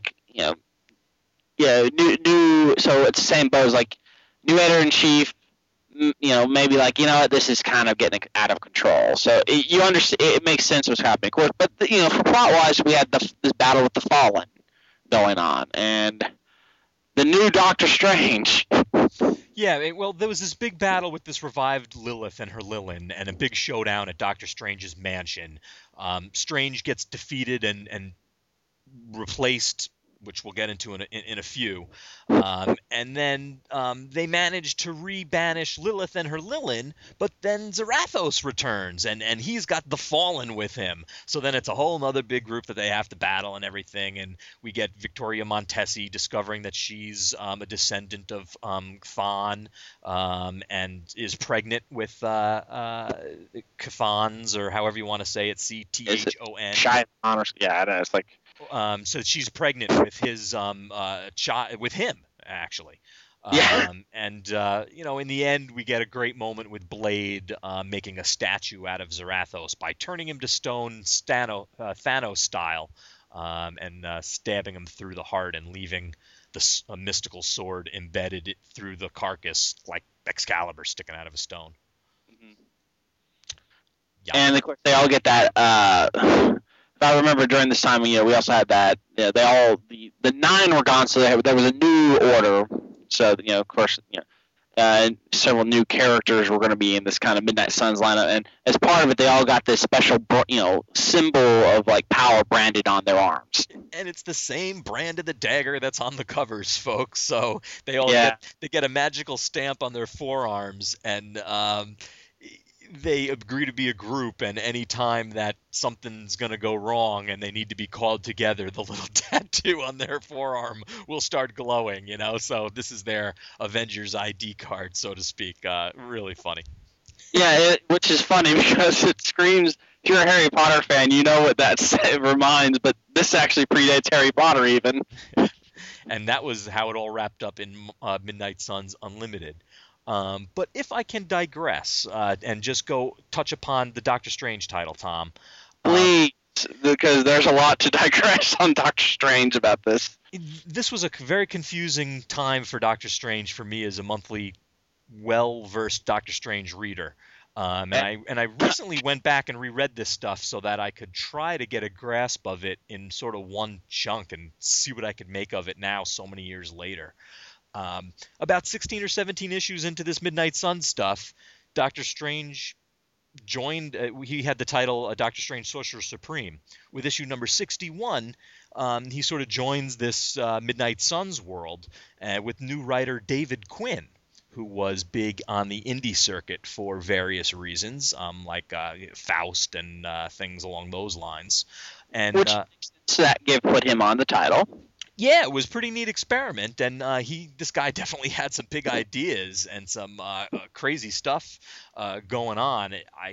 Speaker 2: So it's the same boat as like new editor-in-chief. Maybe like, what, this is kind of getting out of control. So you understand, it makes sense what's happening, of course. But for plot-wise, we had this battle with the Fallen going on, and the new Doctor Strange.
Speaker 3: Yeah, well, there was this big battle with this revived Lilith and her Lilin, and a big showdown at Doctor Strange's mansion. Strange gets defeated and replaced, which we'll get into in a few. And then they manage to re-banish Lilith and her Lilin, but then Zarathos returns, and he's got the Fallen with him. So then it's a whole other big group that they have to battle and everything, and we get Victoria Montesi discovering that she's a descendant of Chthon, and is pregnant with Chthons, or however you want to say it, Chthon.
Speaker 2: Yeah, I know, it's like...
Speaker 3: So she's pregnant with his child, with him actually.
Speaker 2: Yeah.
Speaker 3: And in the end, we get a great moment with Blade making a statue out of Zarathos by turning him to stone, Thanos style, and stabbing him through the heart and leaving a mystical sword embedded through the carcass like Excalibur sticking out of a stone.
Speaker 2: Mm-hmm. Yeah. And of course, they all get that. If I remember during this time, we also had that. The 9 were gone, so there was a new order. So of course, several new characters were going to be in this kind of Midnight Suns lineup, and as part of it, they all got this special, symbol of like power branded on their arms.
Speaker 3: And it's the same brand of the dagger that's on the covers, folks. So they all get a magical stamp on their forearms, and they agree to be a group, and any time that something's going to go wrong and they need to be called together, the little tattoo on their forearm will start glowing, So this is their Avengers ID card, so to speak. Really funny.
Speaker 2: Yeah, which is funny because it screams, if you're a Harry Potter fan, you know what that reminds, but this actually predates Harry Potter even.
Speaker 3: And that was how it all wrapped up in Midnight Suns Unlimited. But if I can digress and just go touch upon the Doctor Strange title, Tom.
Speaker 2: Please, because there's a lot to digress on Doctor Strange about this.
Speaker 3: This was a very confusing time for Doctor Strange for me as a monthly, well-versed Doctor Strange reader. And I recently went back and reread this stuff so that I could try to get a grasp of it in sort of one chunk and see what I could make of it now so many years later. About 16 or 17 issues into this Midnight Sun stuff, Doctor Strange joined, he had the title Doctor Strange Sorcerer Supreme. With issue number 61, he sort of joins this Midnight Suns world with new writer David Quinn, who was big on the indie circuit for various reasons, like Faust and things along those lines. And
Speaker 2: which that put him on the title.
Speaker 3: Yeah, it was a pretty neat experiment, and this guy definitely had some big ideas and some crazy stuff going on.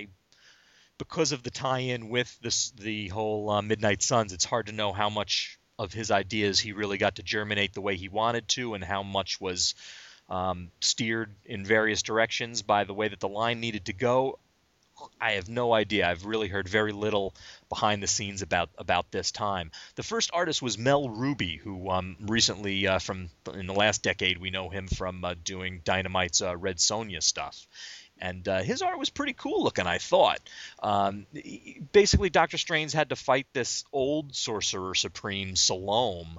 Speaker 3: Because of the tie-in with the whole Midnight Suns, it's hard to know how much of his ideas he really got to germinate the way he wanted to, and how much was steered in various directions by the way that the line needed to go. I have no idea. I've really heard very little behind the scenes about this time. The first artist was Mel Ruby, who recently, in the last decade, we know him from doing Dynamite's Red Sonja stuff. And his art was pretty cool looking, I thought. Basically, Doctor Strange had to fight this old Sorcerer Supreme, Salome,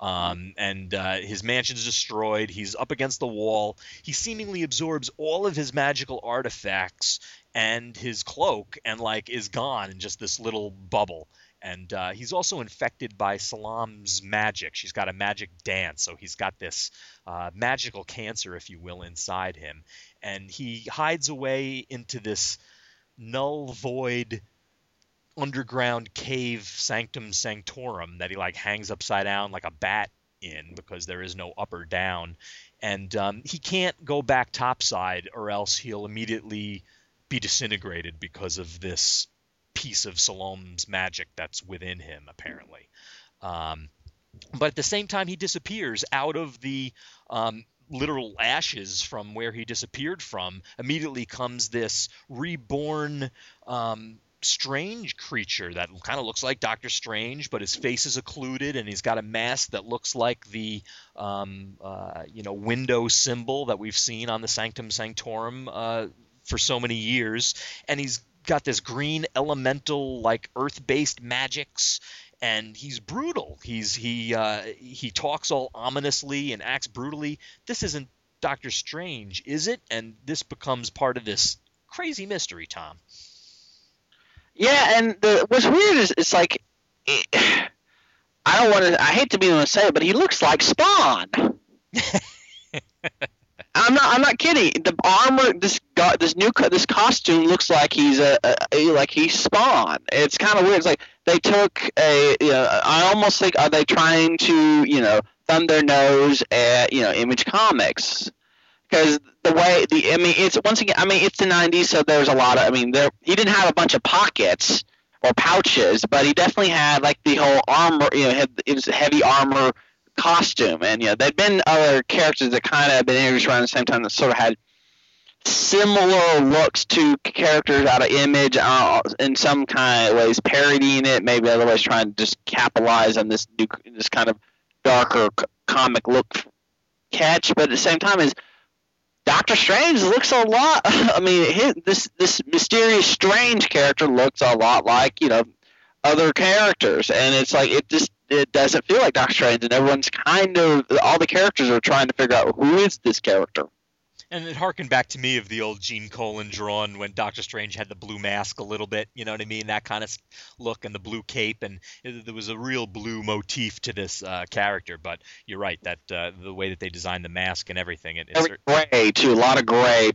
Speaker 3: and his mansion's destroyed. He's up against the wall. He seemingly absorbs all of his magical artifacts and his cloak and is gone in just this little bubble. And he's also infected by Salome's magic. She's got a magic dance, so he's got this magical cancer, if you will, inside him. And he hides away into this null void underground cave sanctum sanctorum that he like hangs upside down like a bat in because there is no up or down, and he can't go back topside or else he'll immediately be disintegrated because of this piece of Salom's magic that's within him apparently. But at the same time, he disappears out of the literal ashes from where he disappeared from. Immediately comes this reborn strange creature that kind of looks like Doctor Strange, but his face is occluded, and he's got a mask that looks like the window symbol that we've seen on the Sanctum Sanctorum for so many years. And he's got this green elemental, like earth-based magics, and he's brutal. He talks all ominously and acts brutally. This isn't Doctor Strange, is it? And this becomes part of this crazy mystery, Tom.
Speaker 2: Yeah, and what's weird is it's like I hate to be the one to say it, but he looks like Spawn. I'm not kidding. The armor, this costume looks like he's he's Spawn. It's kind of weird. It's like they took I almost think, are they trying to thumb their nose at Image Comics? Because it's it's the 90s, so there's a lot of, he didn't have a bunch of pockets or pouches, but he definitely had like the whole armor, it was a heavy armor costume, and there'd been other characters that kind of had been introduced around the same time that sort of had similar looks to characters out of Image, in some kind of ways parodying it, maybe other ways trying to just capitalize on this kind of darker comic look catch, but at the same time is Doctor Strange looks a lot. This mysterious Strange character looks a lot like other characters, and it's like it doesn't feel like Doctor Strange, and everyone's all the characters are trying to figure out who is this character.
Speaker 3: And it harkened back to me of the old Gene Colan drawn when Doctor Strange had the blue mask a little bit, you know what I mean? That kind of look, and the blue cape, and there was a real blue motif to this character. But you're right, that the way that they designed the mask and everything.
Speaker 2: Gray, too. A lot of gray,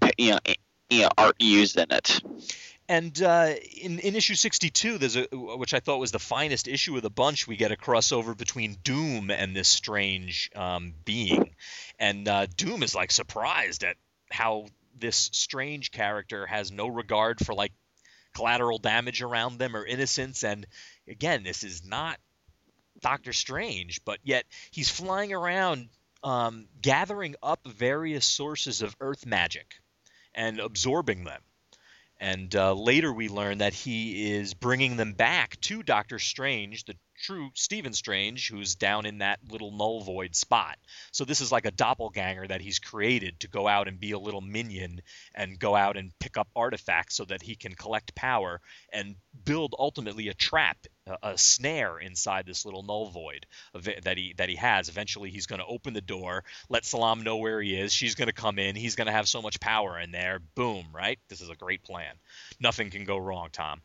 Speaker 2: art used in it.
Speaker 3: And in issue 62, there's which I thought was the finest issue of the bunch, we get a crossover between Doom and this strange being. And Doom is like surprised at how this strange character has no regard for like collateral damage around them or innocence. And again, this is not Doctor Strange, but yet he's flying around gathering up various sources of Earth magic and absorbing them. And later we learn that he is bringing them back to Doctor Strange, the true Stephen Strange, who's down in that little null void spot. So this is like a doppelganger that he's created to go out and be a little minion and go out and pick up artifacts so that he can collect power and build ultimately a trap, a snare inside this little null void that he has. Eventually he's going to open the door, let Salam know where he is. She's going to come in. He's going to have so much power in there. Boom, right? This is a great plan. Nothing can go wrong, Tom.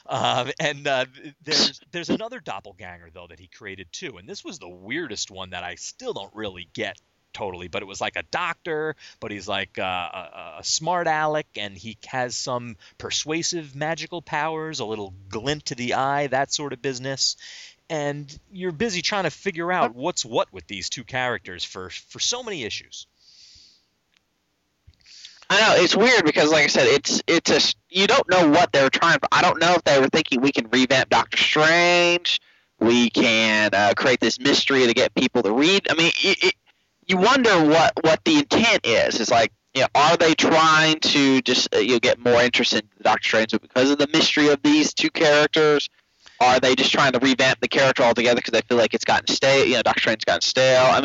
Speaker 3: There's another doppelganger, though, that he created, too. And this was the weirdest one that I still don't really get totally. But it was like a doctor, but he's like a smart aleck, and he has some persuasive magical powers, a little glint to the eye, that sort of business. And you're busy trying to figure out what's what with these two characters for so many issues.
Speaker 2: I know, it's weird because, like I said, you don't know what they were trying for. I don't know if they were thinking we can revamp Doctor Strange, we can create this mystery to get people to read. You wonder what the intent is. It's like, are they trying to just get more interest in Doctor Strange because of the mystery of these two characters? Are they just trying to revamp the character altogether because they feel like it's gotten stale? Doctor Strange's gotten stale.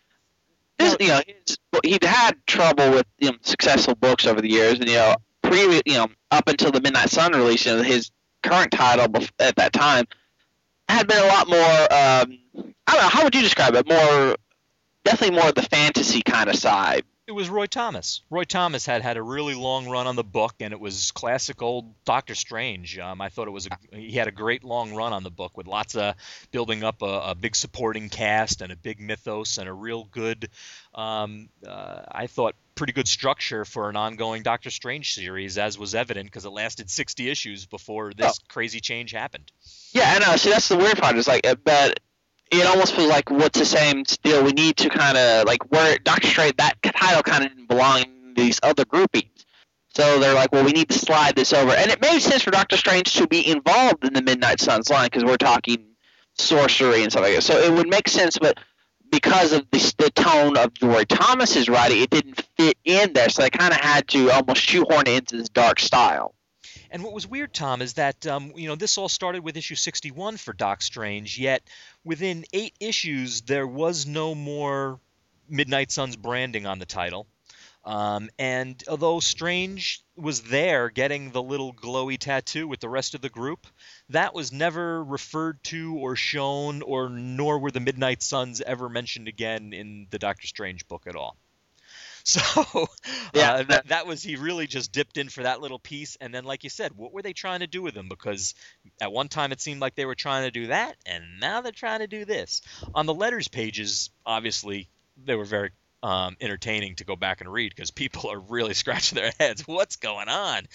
Speaker 2: He'd had trouble with successful books over the years, and up until the Midnight Sun release, his current title at that time had been a lot more. I don't know, how would you describe it? Definitely more of the fantasy kind of side.
Speaker 3: It was Roy Thomas. Roy Thomas had a really long run on the book, and it was classic old Doctor Strange. I thought he had a great long run on the book with lots of building up a big supporting cast and a big mythos and a real good, I thought, pretty good structure for an ongoing Doctor Strange series, as was evident because it lasted 60 issues before this crazy change happened.
Speaker 2: Yeah, I know. See, that's the weird part. Is like, but it almost feels like what's the same deal. We need to kind of like where Doctor Strange, that title kind of didn't belong in these other groupings. So they're like, well, we need to slide this over, and it made sense for Doctor Strange to be involved in the Midnight Suns line because we're talking sorcery and stuff like that. So it would make sense, but because of the tone of Roy Thomas's writing, it didn't fit in there. So they kind of had to almost shoehorn it into this dark style.
Speaker 3: And what was weird, Tom, is that this all started with issue 61 for Doc Strange, yet within 8 issues there was no more Midnight Suns branding on the title. And although Strange was there getting the little glowy tattoo with the rest of the group, that was never referred to or shown, nor were the Midnight Suns ever mentioned again in the Doctor Strange book at all. So that was, he really just dipped in for that little piece. And then, like you said, what were they trying to do with him? Because at one time it seemed like they were trying to do that, and now they're trying to do this. On the letters pages, obviously, they were very entertaining to go back and read because people are really scratching their heads. What's going on?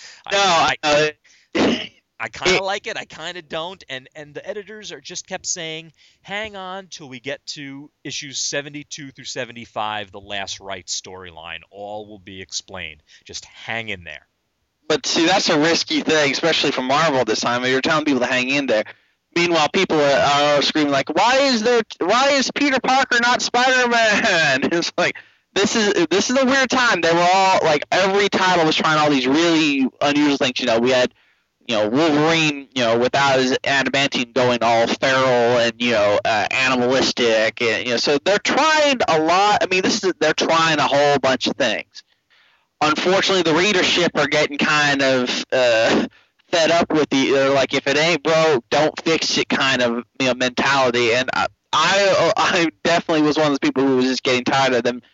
Speaker 3: I kind of like it. I kind of don't. And the editors just kept saying, hang on till we get to issues 72 through 75, the Last Rites storyline. All will be explained. Just hang in there.
Speaker 2: But see, that's a risky thing, especially for Marvel this time. You're telling people to hang in there. Meanwhile, people are screaming like, why is Peter Parker not Spider-Man? It's like, this is a weird time. They were all like, every title was trying all these really unusual things. We had Wolverine, without his adamantine going all feral and, animalistic. And, so they're trying a lot. I mean, they're trying a whole bunch of things. Unfortunately, the readership are getting kind of fed up with they're like, if it ain't broke, don't fix it kind of mentality. And I definitely was one of those people who was just getting tired of them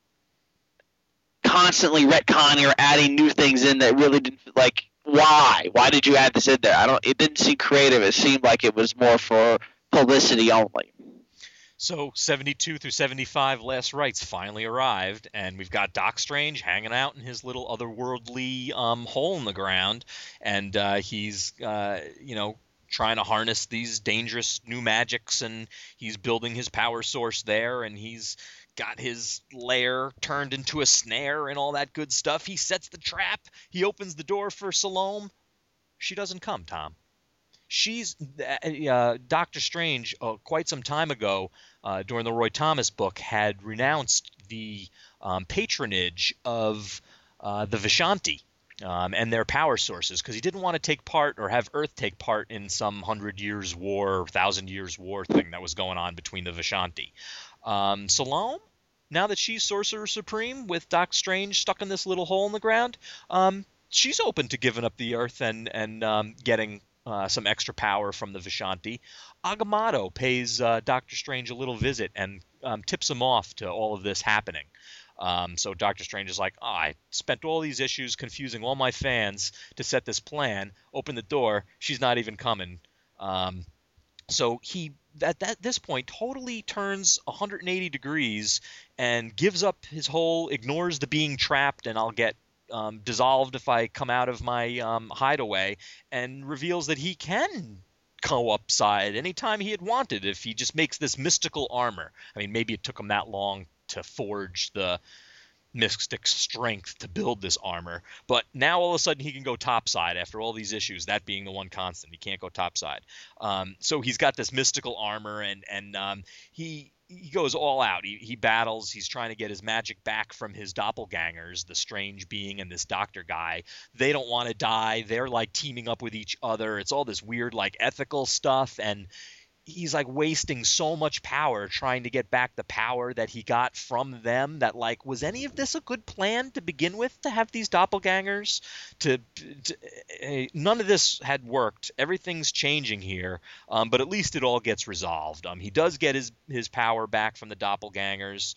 Speaker 2: constantly retconning or adding new things in that really didn't, like, why did you add this in there? It didn't seem creative. It seemed like it was more for publicity only.
Speaker 3: So 72 through 75 Last Rites finally arrived, and we've got Doc Strange hanging out in his little otherworldly hole in the ground, and he's trying to harness these dangerous new magics, and he's building his power source there, and he's got his lair turned into a snare and all that good stuff. He sets the trap. He opens the door for Salome. She doesn't come, Tom. She's Doctor Strange quite some time ago during the Roy Thomas book had renounced the patronage of the Vishanti and their power sources because he didn't want to take part or have Earth take part in some 100 years war, 1,000 years war thing that was going on between the Vishanti. Salome, now that she's Sorcerer Supreme with Doc Strange stuck in this little hole in the ground, she's open to giving up the Earth and getting some extra power from the Vishanti. Agamotto pays Doctor Strange a little visit and tips him off to all of this happening. So Doctor Strange is like, I spent all these issues confusing all my fans to set this plan. Open the door. She's not even coming. So he, at this point, totally turns 180 degrees and gives up his whole, ignores the being trapped and I'll get dissolved if I come out of my hideaway, and reveals that he can go upside anytime he had wanted if he just makes this mystical armor. I mean, maybe it took him that long to forge the mystic strength to build this armor, but now all of a sudden he can go topside after all these issues, that being the one constant. He can't go topside. So he's got this mystical armor, and he goes all out. He battles. He's trying to get his magic back from his doppelgangers, the Strange being and this doctor guy. They don't want to die. They're like teaming up with each other. It's all this weird like ethical stuff, and he's like wasting so much power trying to get back the power that he got from them. That like, was any of this a good plan to begin with, to have these doppelgangers? None of this had worked. Everything's changing here, but at least it all gets resolved. He does get his power back from the doppelgangers.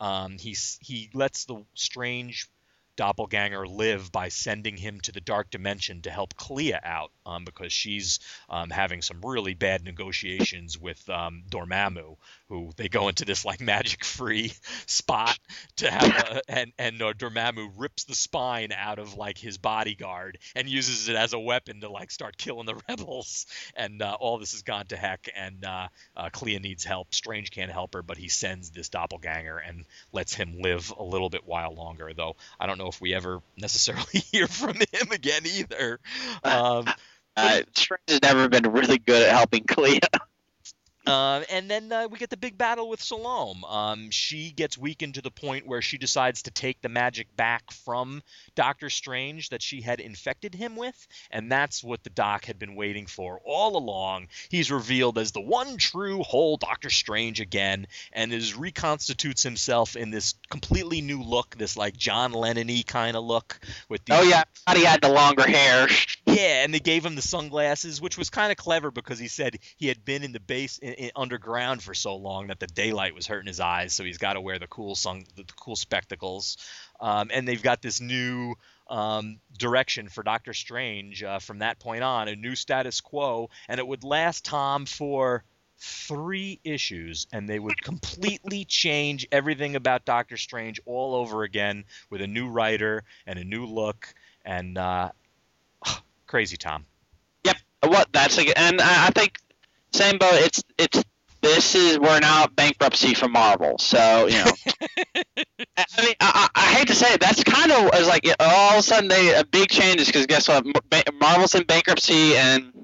Speaker 3: He lets the Strange doppelganger live by sending him to the dark dimension to help Clea out, because she's having some really bad negotiations with Dormammu, who they go into this like magic-free spot to have and Dormammu rips the spine out of like his bodyguard and uses it as a weapon to like start killing the rebels, and all this has gone to heck, and Clea needs help. Strange can't help her, but he sends this doppelganger and lets him live a little bit while longer, though I don't know if we ever necessarily hear from him again either.
Speaker 2: Strange has never been really good at helping Clea.
Speaker 3: And then we get the big battle with Salome. She gets weakened to the point where she decides to take the magic back from Doctor Strange that she had infected him with, and that's what the Doc had been waiting for all along. He's revealed as the one true whole Doctor Strange again, and reconstitutes himself in this completely new look, this like John Lennon-y kind of look. With these...
Speaker 2: Oh yeah, I thought he had the longer hair.
Speaker 3: Yeah, and they gave him the sunglasses, which was kind of clever because he said he had been in the base underground for so long that the daylight was hurting his eyes, so he's got to wear the cool spectacles. And they've got this new direction for Doctor Strange from that point on, a new status quo, and it would last, Tom, for 3 issues, and they would completely change everything about Doctor Strange all over again with a new writer and a new look, and crazy, Tom.
Speaker 2: Yep. And I think same boat. We're now bankruptcy for Marvel, so you know. I mean, I hate to say it, that's kind of as like all of a sudden a big changes, because guess what? Marvel's in bankruptcy, and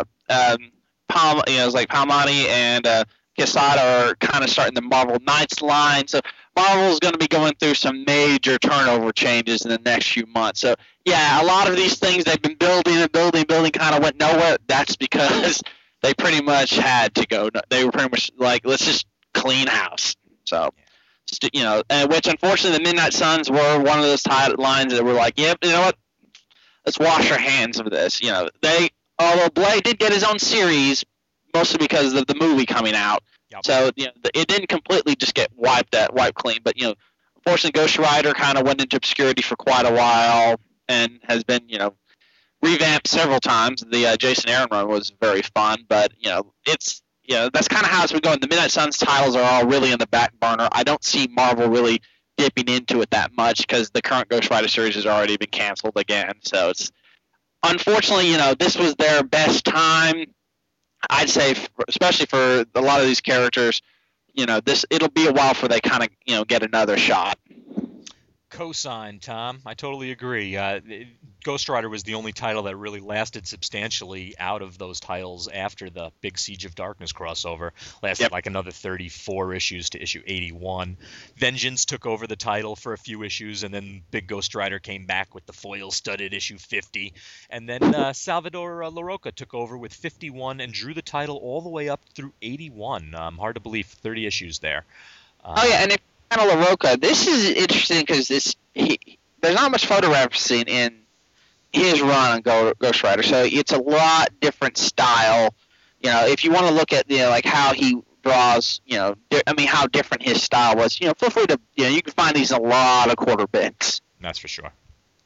Speaker 2: it's like Palmani and Quesada are kind of starting the Marvel Knights line, so Marvel's going to be going through some major turnover changes in the next few months. So yeah, a lot of these things they've been building kind of went nowhere. That's because they pretty much had to go. They were pretty much like, let's just clean house. So, you know, which unfortunately the Midnight Suns were one of those lines that were like, yep, you know what, let's wash our hands of this. You know, although Blade did get his own series, mostly because of the movie coming out. Yep. So, you know, it didn't completely just get wiped clean. But, you know, unfortunately Ghost Rider kind of went into obscurity for quite a while and has been, you know, revamped several times. The Jason Aaron run was very fun, but, you know, that's kind of how it's been going. The Midnight Suns titles are all really in the back burner. I don't see Marvel really dipping into it that much because the current Ghost Rider series has already been canceled again. So it's unfortunately, you know, this was their best time. I'd say, especially for a lot of these characters, you know, it'll be a while before they kind of, you know, get another shot.
Speaker 3: Cosign, Tom. I totally agree. Ghost Rider was the only title that really lasted substantially out of those titles after the big Siege of Darkness crossover. Lasted like another 34 issues to issue 81. Vengeance took over the title for a few issues, and then Big Ghost Rider came back with the foil-studded issue 50. And then Salvador Larroca took over with 51 and drew the title all the way up through 81. Hard to believe, 30 issues there.
Speaker 2: And if LaRocca, this is interesting because there's not much photographing in his run on Ghost Rider, so it's a lot different style. You know, if you want to look at, you know, like how he draws, you know, how different his style was, you know, feel free to, you know, you can find these in a lot of quarter bits.
Speaker 3: That's for sure.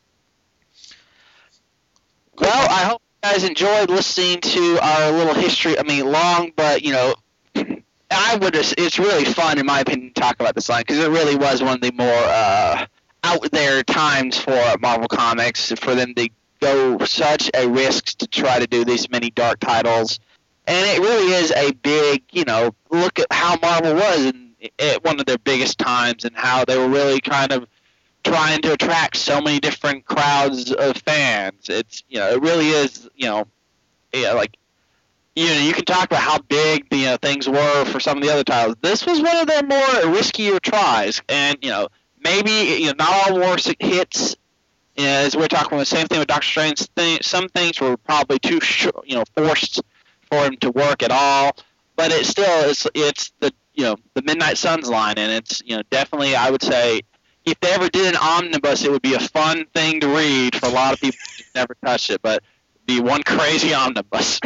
Speaker 2: Well, I hope you guys enjoyed listening to our little history. I mean, long, but, you know, it's really fun, in my opinion, to talk about this line, because it really was one of the more out there times for Marvel Comics, for them to go such a risk to try to do these many dark titles. And it really is a big, you know, look at how Marvel was at one of their biggest times, and how they were really kind of trying to attract so many different crowds of fans. It's, you know, it really is, you know, like, you know, you can talk about how big, you know, things were for some of the other titles. This was one of their more riskier tries, and, you know, maybe, you know, not all war hits. You know, as we're talking about, the same thing with Doctor Strange. Some things were probably too, you know, forced for him to work at all. But it's the, you know, the Midnight Suns line, and it's, you know, definitely, I would say, if they ever did an omnibus, it would be a fun thing to read for a lot of people who've never touched it. But it'd be one crazy omnibus.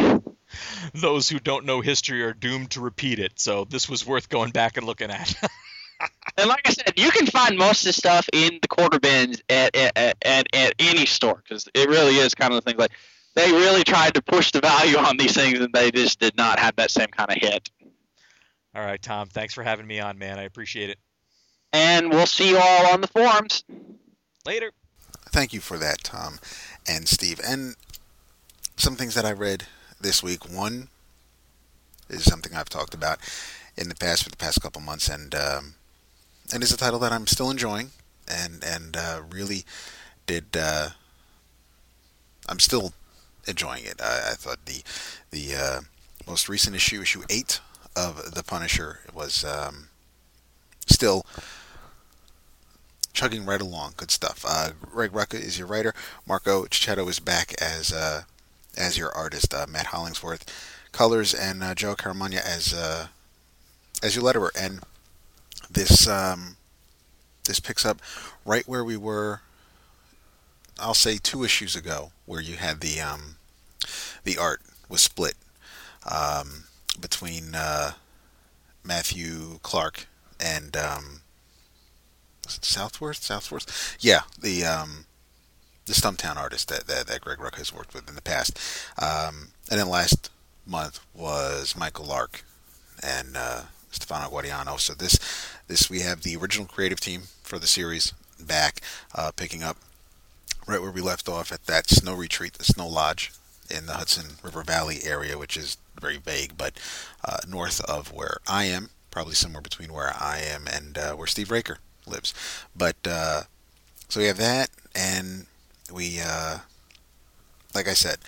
Speaker 3: Those who don't know history are doomed to repeat it, so this was worth going back and looking at.
Speaker 2: And like I said, you can find most of the stuff in the quarter bins at any store, because it really is kind of the thing. Like, they really tried to push the value on these things, and they just did not have that same kind of hit.
Speaker 3: All right, Tom. Thanks for having me on, man. I appreciate it.
Speaker 2: And we'll see you all on the forums.
Speaker 3: Later.
Speaker 1: Thank you for that, Tom and Steve. And some things that I read this week. One is something I've talked about in the past for the past couple months, and is a title that I'm still enjoying, and really did. I'm still enjoying it. I thought the most recent issue 8 of The Punisher, was still chugging right along. Good stuff. Greg Rucka is your writer. Marco Cicchetto is back as your artist. Matt Hollingsworth colors, and Joe Caramagna as your letterer. And this this picks up right where we were. I'll say 2 issues ago, where you had the art was split between Matthew Clark and was it Southworth? Yeah, the Stumptown artist that Greg Rucka has worked with in the past. And then last month was Michael Lark and Stefano Guadiano. So this we have the original creative team for the series back, picking up right where we left off at that snow retreat, the Snow Lodge in the Hudson River Valley area, which is very vague, but north of where I am, probably somewhere between where I am and where Steve Raker lives. But so we have that, and we, like I said,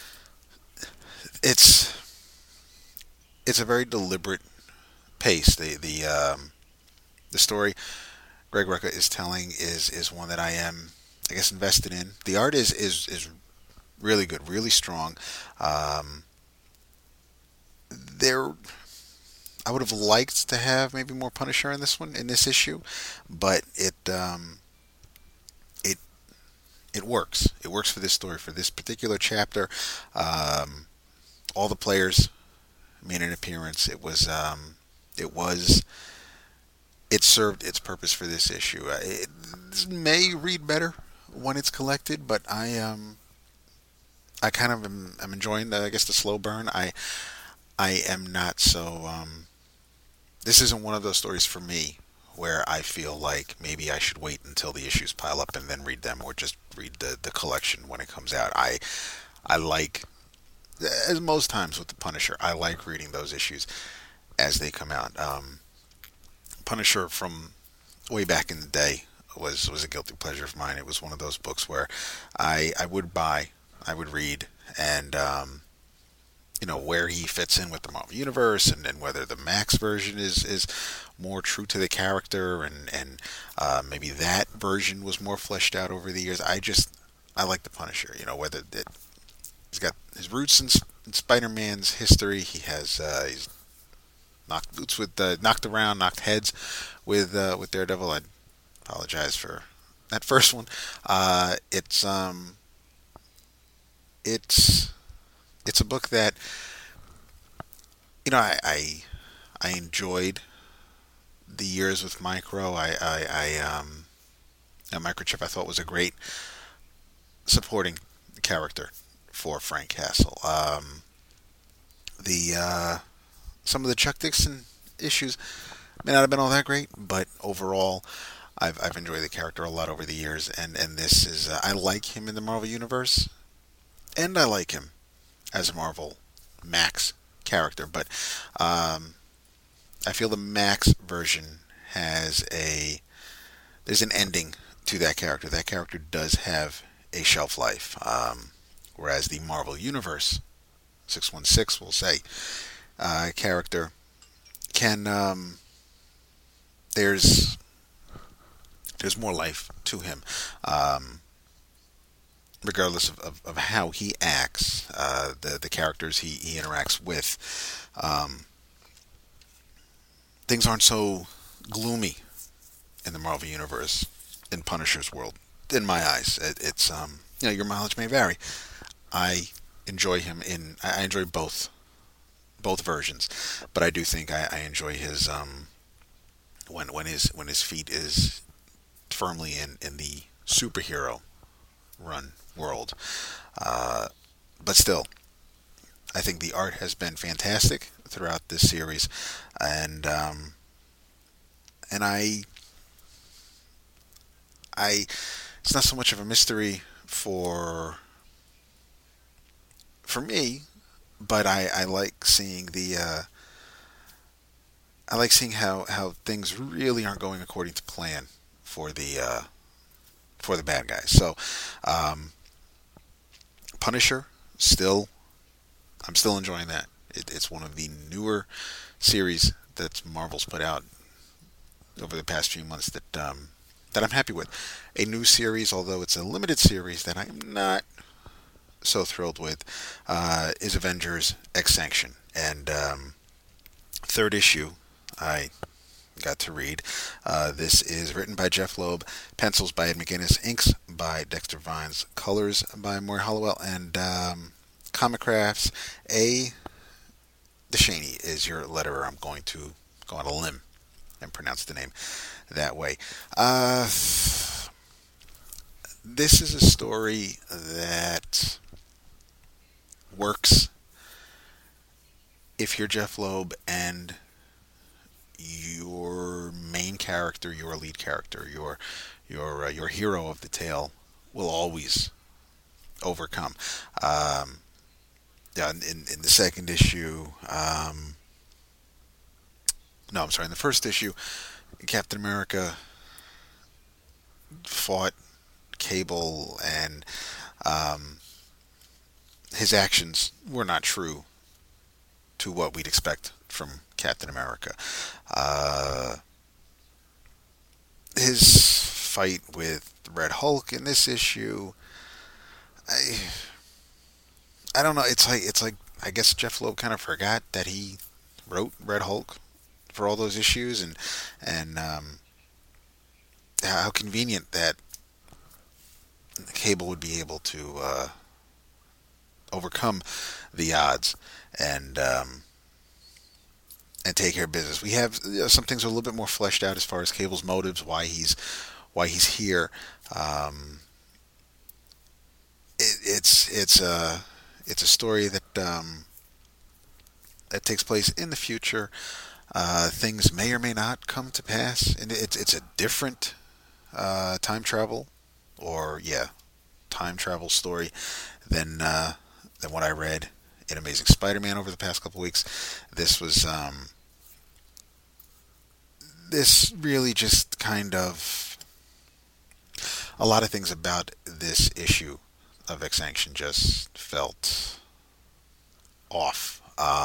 Speaker 1: it's a very deliberate pace. The story Greg Rucka is telling is one that I am, I guess, invested in. The art is really good, really strong. I would have liked to have maybe more Punisher in this issue, but it works. It works for this story, for this particular chapter. All the players made an appearance. It served its purpose for this issue. It may read better when it's collected, but I kind of am enjoying the slow burn. I am not so. This isn't one of those stories for me where I feel like maybe I should wait until the issues pile up and then read them, or just read the collection when it comes out. I like, as most times with the Punisher, I like reading those issues as they come out. Punisher from way back in the day was a guilty pleasure of mine. It was one of those books where I would buy, I would read, and where he fits in with the Marvel Universe, and whether the Max version is more true to the character, and maybe that version was more fleshed out over the years. I like the Punisher. Whether he's got his roots in Spider-Man's history, he's knocked boots with knocked heads with Daredevil. I apologize for that first one. It's a book that I enjoyed the years with Micro. Microchip I thought was a great supporting character for Frank Castle. Some of the Chuck Dixon issues may not have been all that great, but overall, I've enjoyed the character a lot over the years, and this is I like him in the Marvel Universe, and I like him as a Marvel Max character, but I feel the Max version there's an ending to that character. That character does have a shelf life, whereas the Marvel Universe 616 will say character can there's more life to him, regardless of how he acts, the characters he interacts with. Things aren't so gloomy in the Marvel Universe, in Punisher's world, in my eyes. It's your mileage may vary. I enjoy him I enjoy both versions, but I do think I enjoy his when his feet is firmly in the superhero run world. But still, I think the art has been fantastic throughout this series, and and I it's not so much of a mystery for me, but I like seeing I like seeing how things really aren't going according to plan for the bad guys. So, um, Punisher, still, I'm still enjoying that. It's one of the newer series that Marvel's put out over the past few months that I'm happy with. A new series, although it's a limited series that I'm not so thrilled with, is Avengers X Sanction, and third issue. I got to read. This is written by Jeff Loeb, pencils by Ed McGuinness, inks by Dexter Vines, colors by Maury Hollowell, and comic crafts. DeShaney is your letterer. I'm going to go on a limb and pronounce the name that way. This is a story that works if you're Jeff Loeb and your main character, your lead character, your hero of the tale will always overcome. Yeah, in the second issue, no, I'm sorry, in the first issue, Captain America fought Cable, and his actions were not true to what we'd expect from Captain America. His fight with Red Hulk in this issue, I don't know. It's like I guess Jeff Loeb kind of forgot that he wrote Red Hulk for all those issues, and how convenient that Cable would be able to overcome the odds and take care of business. We have some things are a little bit more fleshed out as far as Cable's motives, why he's here. It's a story that that takes place in the future. Things may or may not come to pass, and it's a different time travel, or time travel story than what I read in Amazing Spider-Man over the past couple weeks. This really just kind of, a lot of things about this issue of X Sanction just felt off.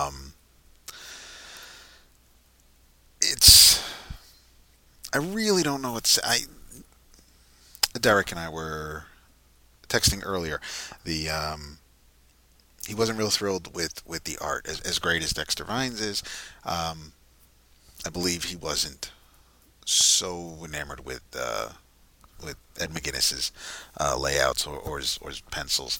Speaker 1: I really don't know Derek and I were texting earlier. He wasn't real thrilled with the art, as great as Dexter Vines is. I believe he wasn't so enamored with Ed McGuinness's layouts or his pencils.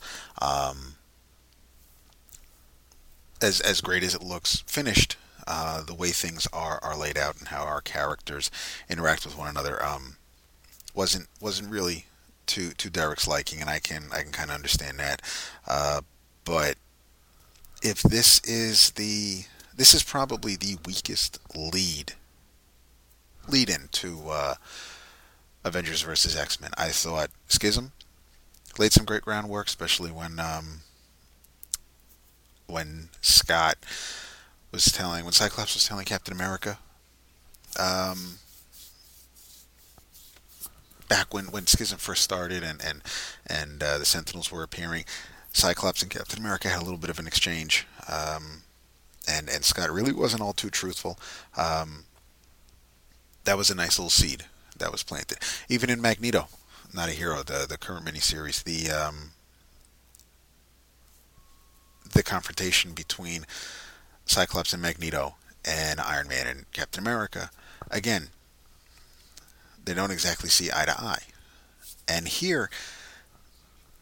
Speaker 1: As great as it looks finished, the way things are laid out and how our characters interact with one another wasn't really to Derek's liking, and I can kind of understand that. But if this is probably the weakest lead into Avengers versus X-Men. I thought Schism laid some great groundwork, especially when Cyclops was telling Captain America, back when Schism first started and the Sentinels were appearing, Cyclops and Captain America had a little bit of an exchange, and Scott really wasn't all too truthful. That was a nice little seed that was planted. Even in Magneto, Not a Hero, the current miniseries, the confrontation between Cyclops and Magneto and Iron Man and Captain America, again, they don't exactly see eye to eye. And here,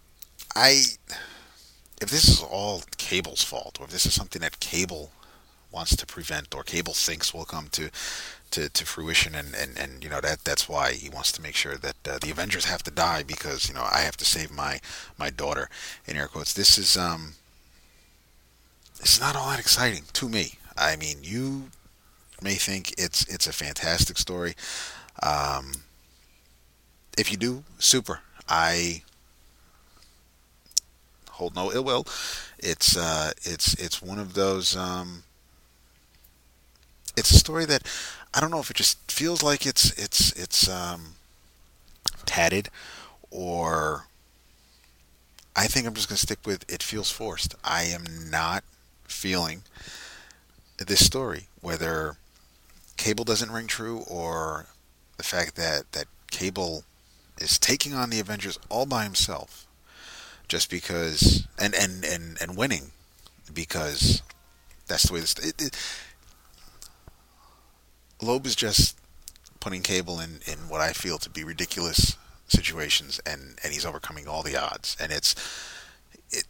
Speaker 1: if this is all Cable's fault, or if this is something that Cable wants to prevent, or Cable thinks will come to fruition, and that's why he wants to make sure that the Avengers have to die, because I have to save my daughter, in air quotes. It's not all that exciting to me. I mean, you may think it's a fantastic story. Um, if you do, super. I hold no ill will. It's one of those. It's a story that I don't know if it just feels like it's tatted, or I think I'm just gonna stick with it feels forced. I am not feeling this story, whether Cable doesn't ring true, or the fact that Cable is taking on the Avengers all by himself, just because, and winning, because that's the way Loeb is just putting Cable in what I feel to be ridiculous situations, and he's overcoming all the odds, and it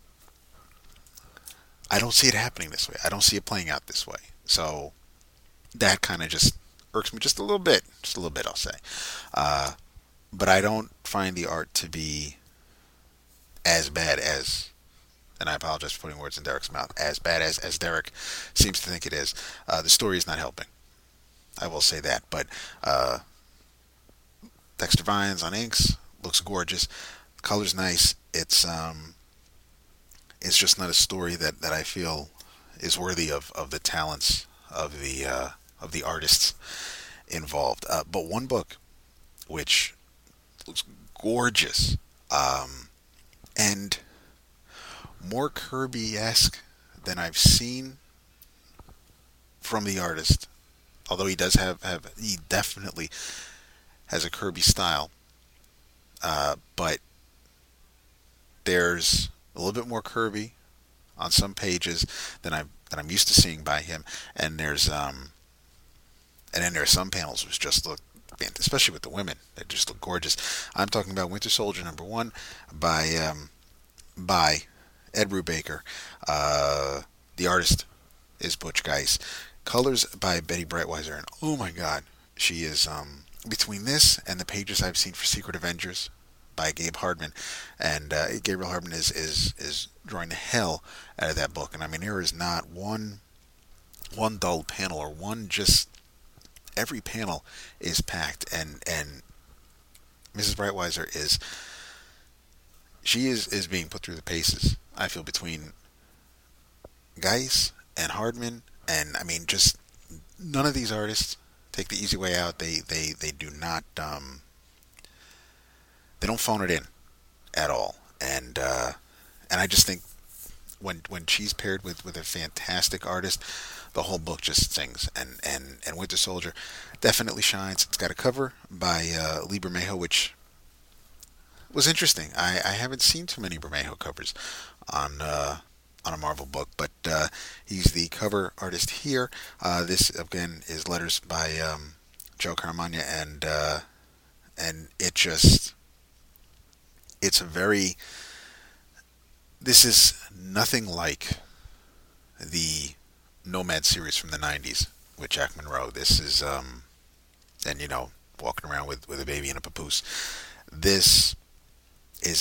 Speaker 1: I don't see it happening this way. I don't see it playing out this way. So that kind of just irks me just a little bit. Just a little bit, I'll say. Uh, but I don't find the art to be as bad as, and I apologize for putting words in Derek's mouth, as bad as Derek seems to think it is. The story is not helping. I will say that. But Dexter Vines on inks looks gorgeous. Color's nice. It's just not a story that I feel is worthy of the talents of the artists involved. But one book which looks gorgeous, and more Kirby-esque than I've seen from the artist. Although he does he definitely has a Kirby style, but there's a little bit more Kirby on some pages than I'm used to seeing by him, and then there are some panels which just look, especially with the women, they just look gorgeous. I'm talking about Winter Soldier #1 by Ed Brubaker. The artist is Butch Guice. Colors by Betty Breitweiser, and oh my God, she is between this and the pages I've seen for Secret Avengers by Gabe Hardman, and Gabriel Hardman is drawing the hell out of that book. And I mean, there is not one dull panel, or one just, every panel is packed, and Mrs. Breitweiser is being put through the paces, I feel, between Geis and Hardman. And I mean, just none of these artists take the easy way out. They do not, they don't phone it in at all. And I just think when she's paired with a fantastic artist, the whole book just sings. And Winter Soldier definitely shines. It's got a cover by Lee Bermejo, which was interesting. I haven't seen too many Bermejo covers on a Marvel book, but he's the cover artist here. This again is letters by Joe Caramagna, and it's a very, this is nothing like the Nomad series from the 90s with Jack Monroe. This is and walking around with a baby in a papoose. This is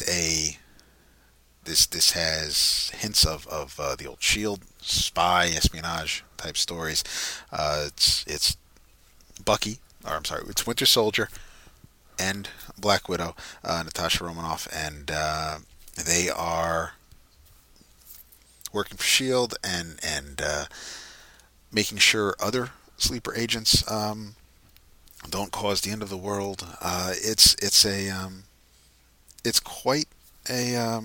Speaker 1: this has hints of the old Shield spy espionage type stories. It's Bucky, or I'm sorry, it's Winter Soldier and Black Widow, Natasha Romanoff, and they are working for Shield and making sure other sleeper agents don't cause the end of the world. It's quite a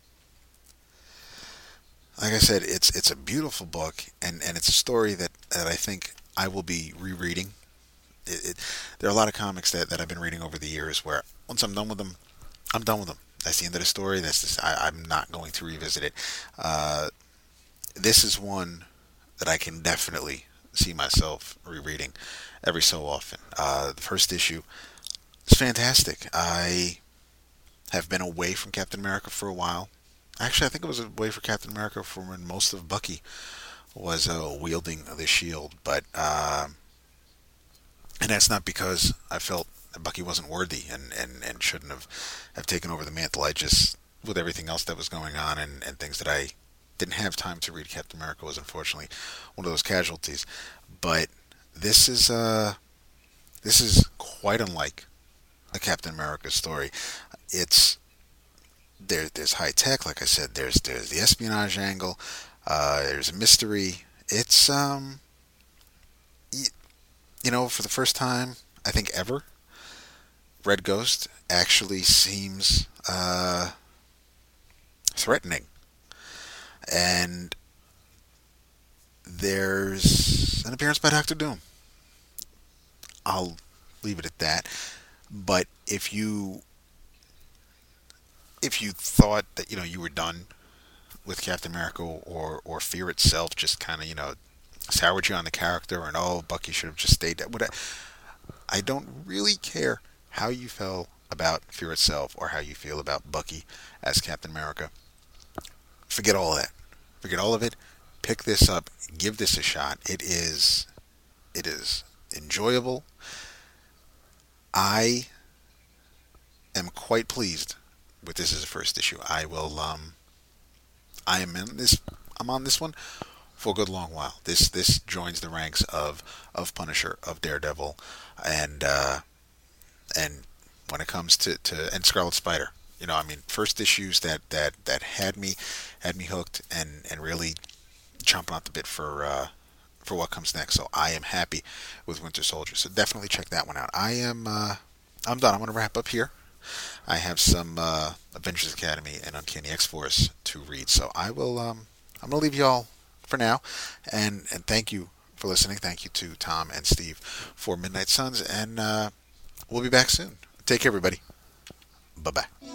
Speaker 1: like I said, it's a beautiful book, and it's a story that I think I will be rereading. There are a lot of comics that I've been reading over the years where once I'm done with them, I'm done with them. That's the end of the story. I'm not going to revisit it. This is one that I can definitely see myself rereading every so often. The first issue is fantastic. I have been away from Captain America for a while. Actually, I think I was away for Captain America for when most of Bucky was wielding the shield, but and that's not because I felt that Bucky wasn't worthy and shouldn't have taken over the mantle. I just, with everything else that was going on and things that I didn't have time to read, Captain America was unfortunately one of those casualties. But this is quite unlike a Captain America story. It's there's high tech, like I said. There's the espionage angle. There's a mystery. It's for the first time I think ever, Red Ghost actually seems threatening, and there's an appearance by Doctor Doom. I'll leave it at that. But if you thought that you were done with Captain America, or Fear itself just kind of soured you on the character, and Bucky should have just stayed dead. I don't really care how you felt about Fear itself or how you feel about Bucky as Captain America. Forget all of that. Forget all of it. Pick this up. Give this a shot. It is enjoyable. I am quite pleased with this as a first issue. I'm on this one for a good long while. This joins the ranks of Punisher, of Daredevil, and when it comes to and Scarlet Spider. First issues that had me hooked and really chomping at the bit for what comes next. So I am happy with Winter Soldier. So definitely check that one out. I'm done. I'm going to wrap up here. I have some Avengers Academy and Uncanny X-Force to read. So I will. I'm going to leave you all for now, and thank you for listening. Thank you to Tom and Steve for Midnight Suns, and we'll be back soon. Take care, everybody. Bye bye.